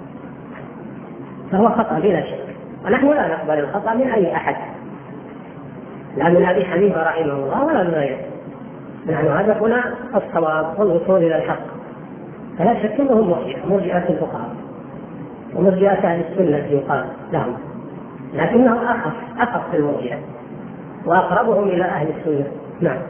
فهو خطأ بلا شك، ونحن لا نقبل الخطأ من أي أحد، لا من أبي حنيفة رحمه الله ولا من غيره. نحن هدفنا الصواب والوصول إلى الحق، فلا شك أنهم مرجئة الفقهاء ومرجئة أهل السنة يقال لهم، لكنهم أخف في المرجئة وأقربهم إلى أهل السنة. نعم.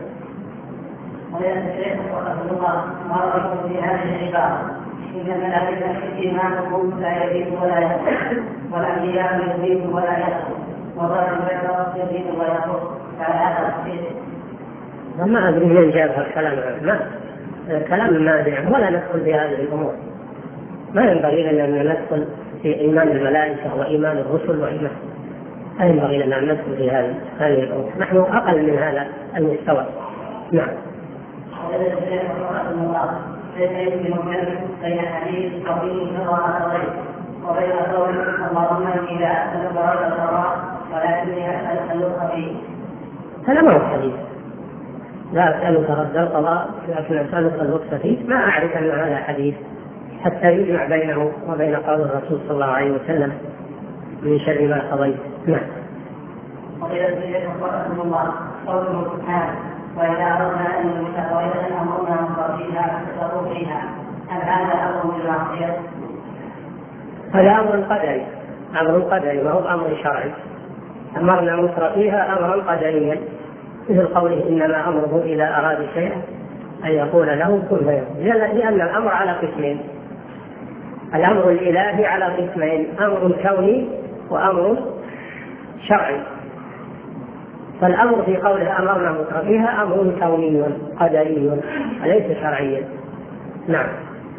ولأن الشيخ رحمه الله ما رأيكم في هذه العبارة: إن الملائكة إيمانهم لا يزيد ولا ينقص، والأنبياء يزيد ولا ينقص، وظاهر البشر يزيد وينقص، فعلى هذا الصحيح. ما أدري من جاب الكلام، كلام نادر، ولا ندخل في هذه الأمور. ما ينبغي لنا أن ندخل في إيمان الملائكة وإيمان الرسل وإيمان، لا ينبغي لنا أن ندخل في هذه الأمور، نحن أقل من هذا المستوى. نعم. ولذلك الشيخ رحمه الله ليس يمكن الجمع بين حديث قوله صلى الله عليه وسلم وبين قول اللهم إني لا أسألك رد القضاء ولكني أسألك اللطف فيه. هذا ما هو حديث، لا أسألك رد القضاء لكن أسألك اللطف فيه. ما أعرف أن هذا حديث حتى يجمع بينه وبين قول الرسول صلى الله عليه وسلم من شر ما قضيت. نعم. ولذلك الشيخ رحمه الله قوله سبحانه: وإذا أردنا أن نمسك وإذا أمرنا مصرفيها فتصرفيها، هل هذا أمر بالمعصية؟ هذا أمر قدري وهو أمر شرعي. أمرنا مصرفيها أمرا قدريا، مثل قوله إنما أمره إذا أراد شيئا أن يقول له كن فيكون، لأن الأمر على قسمين، الأمر الإلهي على قسمين: أمر كوني وأمر شرعي. فالأمر في قوله أمرنا مصرفيها أمر كوني قدري وليس شرعيا. نعم.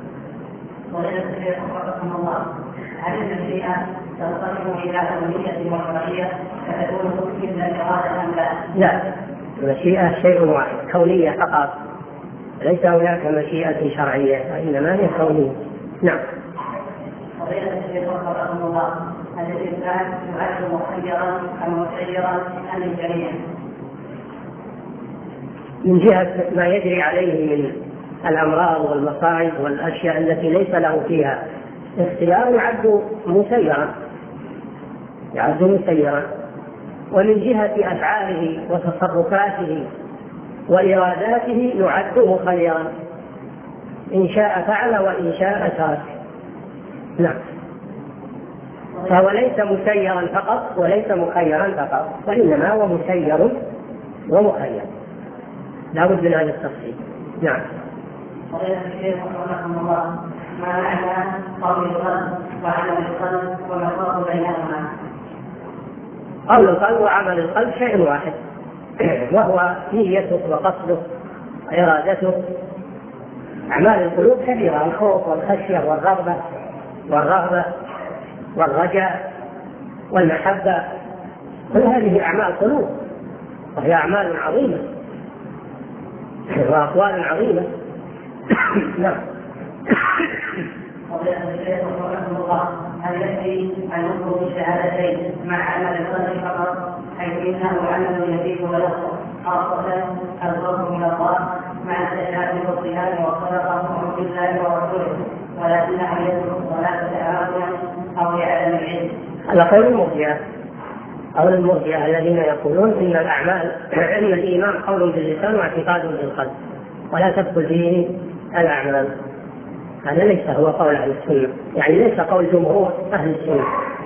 ولذلك الشيخ رحمه الله هل المشيئة تنقسم إلى كونية وشرعية فتكون مثل الإرادة أم لا؟ لا، المشيئة شيء واحد، كونية فقط، ليس هناك مشيئة شرعية، وإنما هي كونية. نعم. ولذلك الشيخ رحمه الله هل الإنسان يعد مخيرا أم مسيرا أم الجميع؟ من جهة ما يجري عليه من الأمراض والمصائب والأشياء التي ليس له فيها اختيار يعد مسيرا، ومن جهة أفعاله وتصرفاته وإراداته يعد مخيرا، إن شاء فعل وإن شاء ترك. نعم. فهو ليس مسيرا فقط وليس مخيرا فقط، وإنما هو مسير ومخير، لا بد من هذا التفصيل. نعم. ولذلك الشيخ رحمه الله ما معنى قول القلب وعمل القلب والفرق بينهما؟ قول القلب وعمل القلب شيء واحد، وهو نيته وقصده وإرادته. أعمال القلوب كثيرة: الخوف والخشية والرغبة والرجاء والمحبة، كل هذه أعمال قلوب، وهي أعمال عظيمة وأقوال عظيمة. نعم. الشيخ رحمه الله هل يكفي أن نذكر الشهادتين مع عمل القلب فقط، حيث إنه عمل يزيد وينقص، خاصة الخوف من الله مع التشهد والصيام والصدقة وحب الله ورسوله، ولكنه يترك الصلاة تعاونا أو يعلم العلم؟ هذا قول المرجئة الذين يقولون إن الإيمان قول باللسان واعتقاد بالقلب ولا تدخل فيه الأعمال. هذا ليس هو قول أهل السنة، يعني ليس قول جمهور أهل السنة.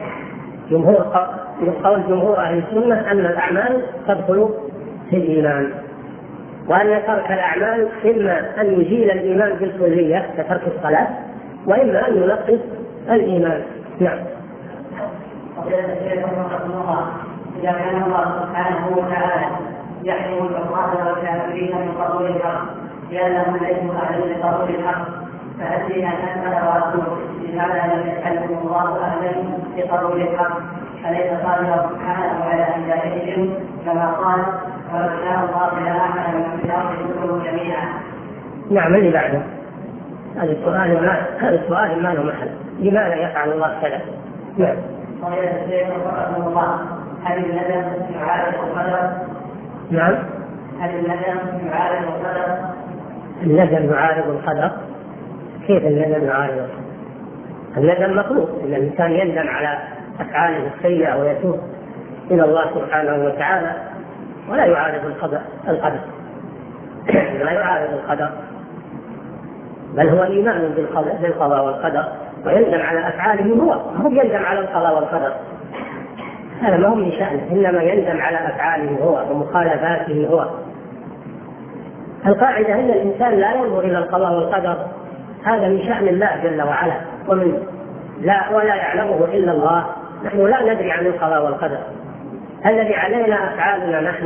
قول جمهور أهل السنة أن الأعمال تدخل في الإيمان، وأن ترك الأعمال إما أن يزيل الإيمان بالكلية كترك الصلاة، وإما أن ينقص الإيمان. نعم. إذا كان الله سبحانه وتعالى يحرم الكفار والكافرين من قبول الحق لأنهم ليسوا أهلا لقبول الحق، فهل فيها نسأل ورسول لماذا لم يجعلهم الله أهلا لقبول الحق أليس قادرا سبحانه على هدايتهم كما قال ولو شاء الله لآمن من في الأرض كلهم جميعا؟ نعم. اللي بعده هذا السؤال ما له محل. لماذا يفعل الله كذا؟ نعم. قال الشيخ رحمه الله هل الندم يعارض القدر؟ نعم. هل الندم يعارض القدر؟ الندم يعارض القدر؟ كيف الندم يعارض القدر؟ الندم مطلوب ان الانسان يندم على افعاله السيئه ويتوب الى الله سبحانه وتعالى ولا يعارض القدر لا يعارض القدر، بل هو ايمان بالقضاء والقدر ويندم على افعاله هو يندم على القضاء والقدر. هذا ما هو من شأنه، انما يندم على افعاله هو ومخالفاته هو. القاعده ان الانسان لا ينظر الى القضاء والقدر، هذا من شأن الله جل وعلا ولا يعلمه إلا الله. نحن لا ندري عن القضاء والقدر. الذي علينا أفعالنا نحن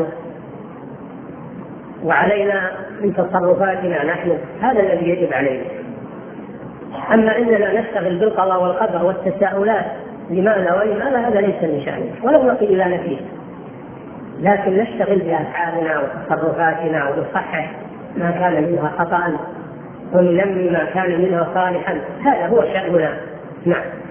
وعلينا من تصرفاتنا نحن، هذا الذي يجب علينا. أما إننا نشتغل بالقضاء والقدر والتساؤلات لماذا ولماذا، هذا ليس من شأننا ولو نقل إلى نفسه، لكن نشتغل بأفعالنا وتصرفاتنا ونصحح ما كان منها خطأ وننمي ما كان منها صالحا، هذا هو شأننا. نعم.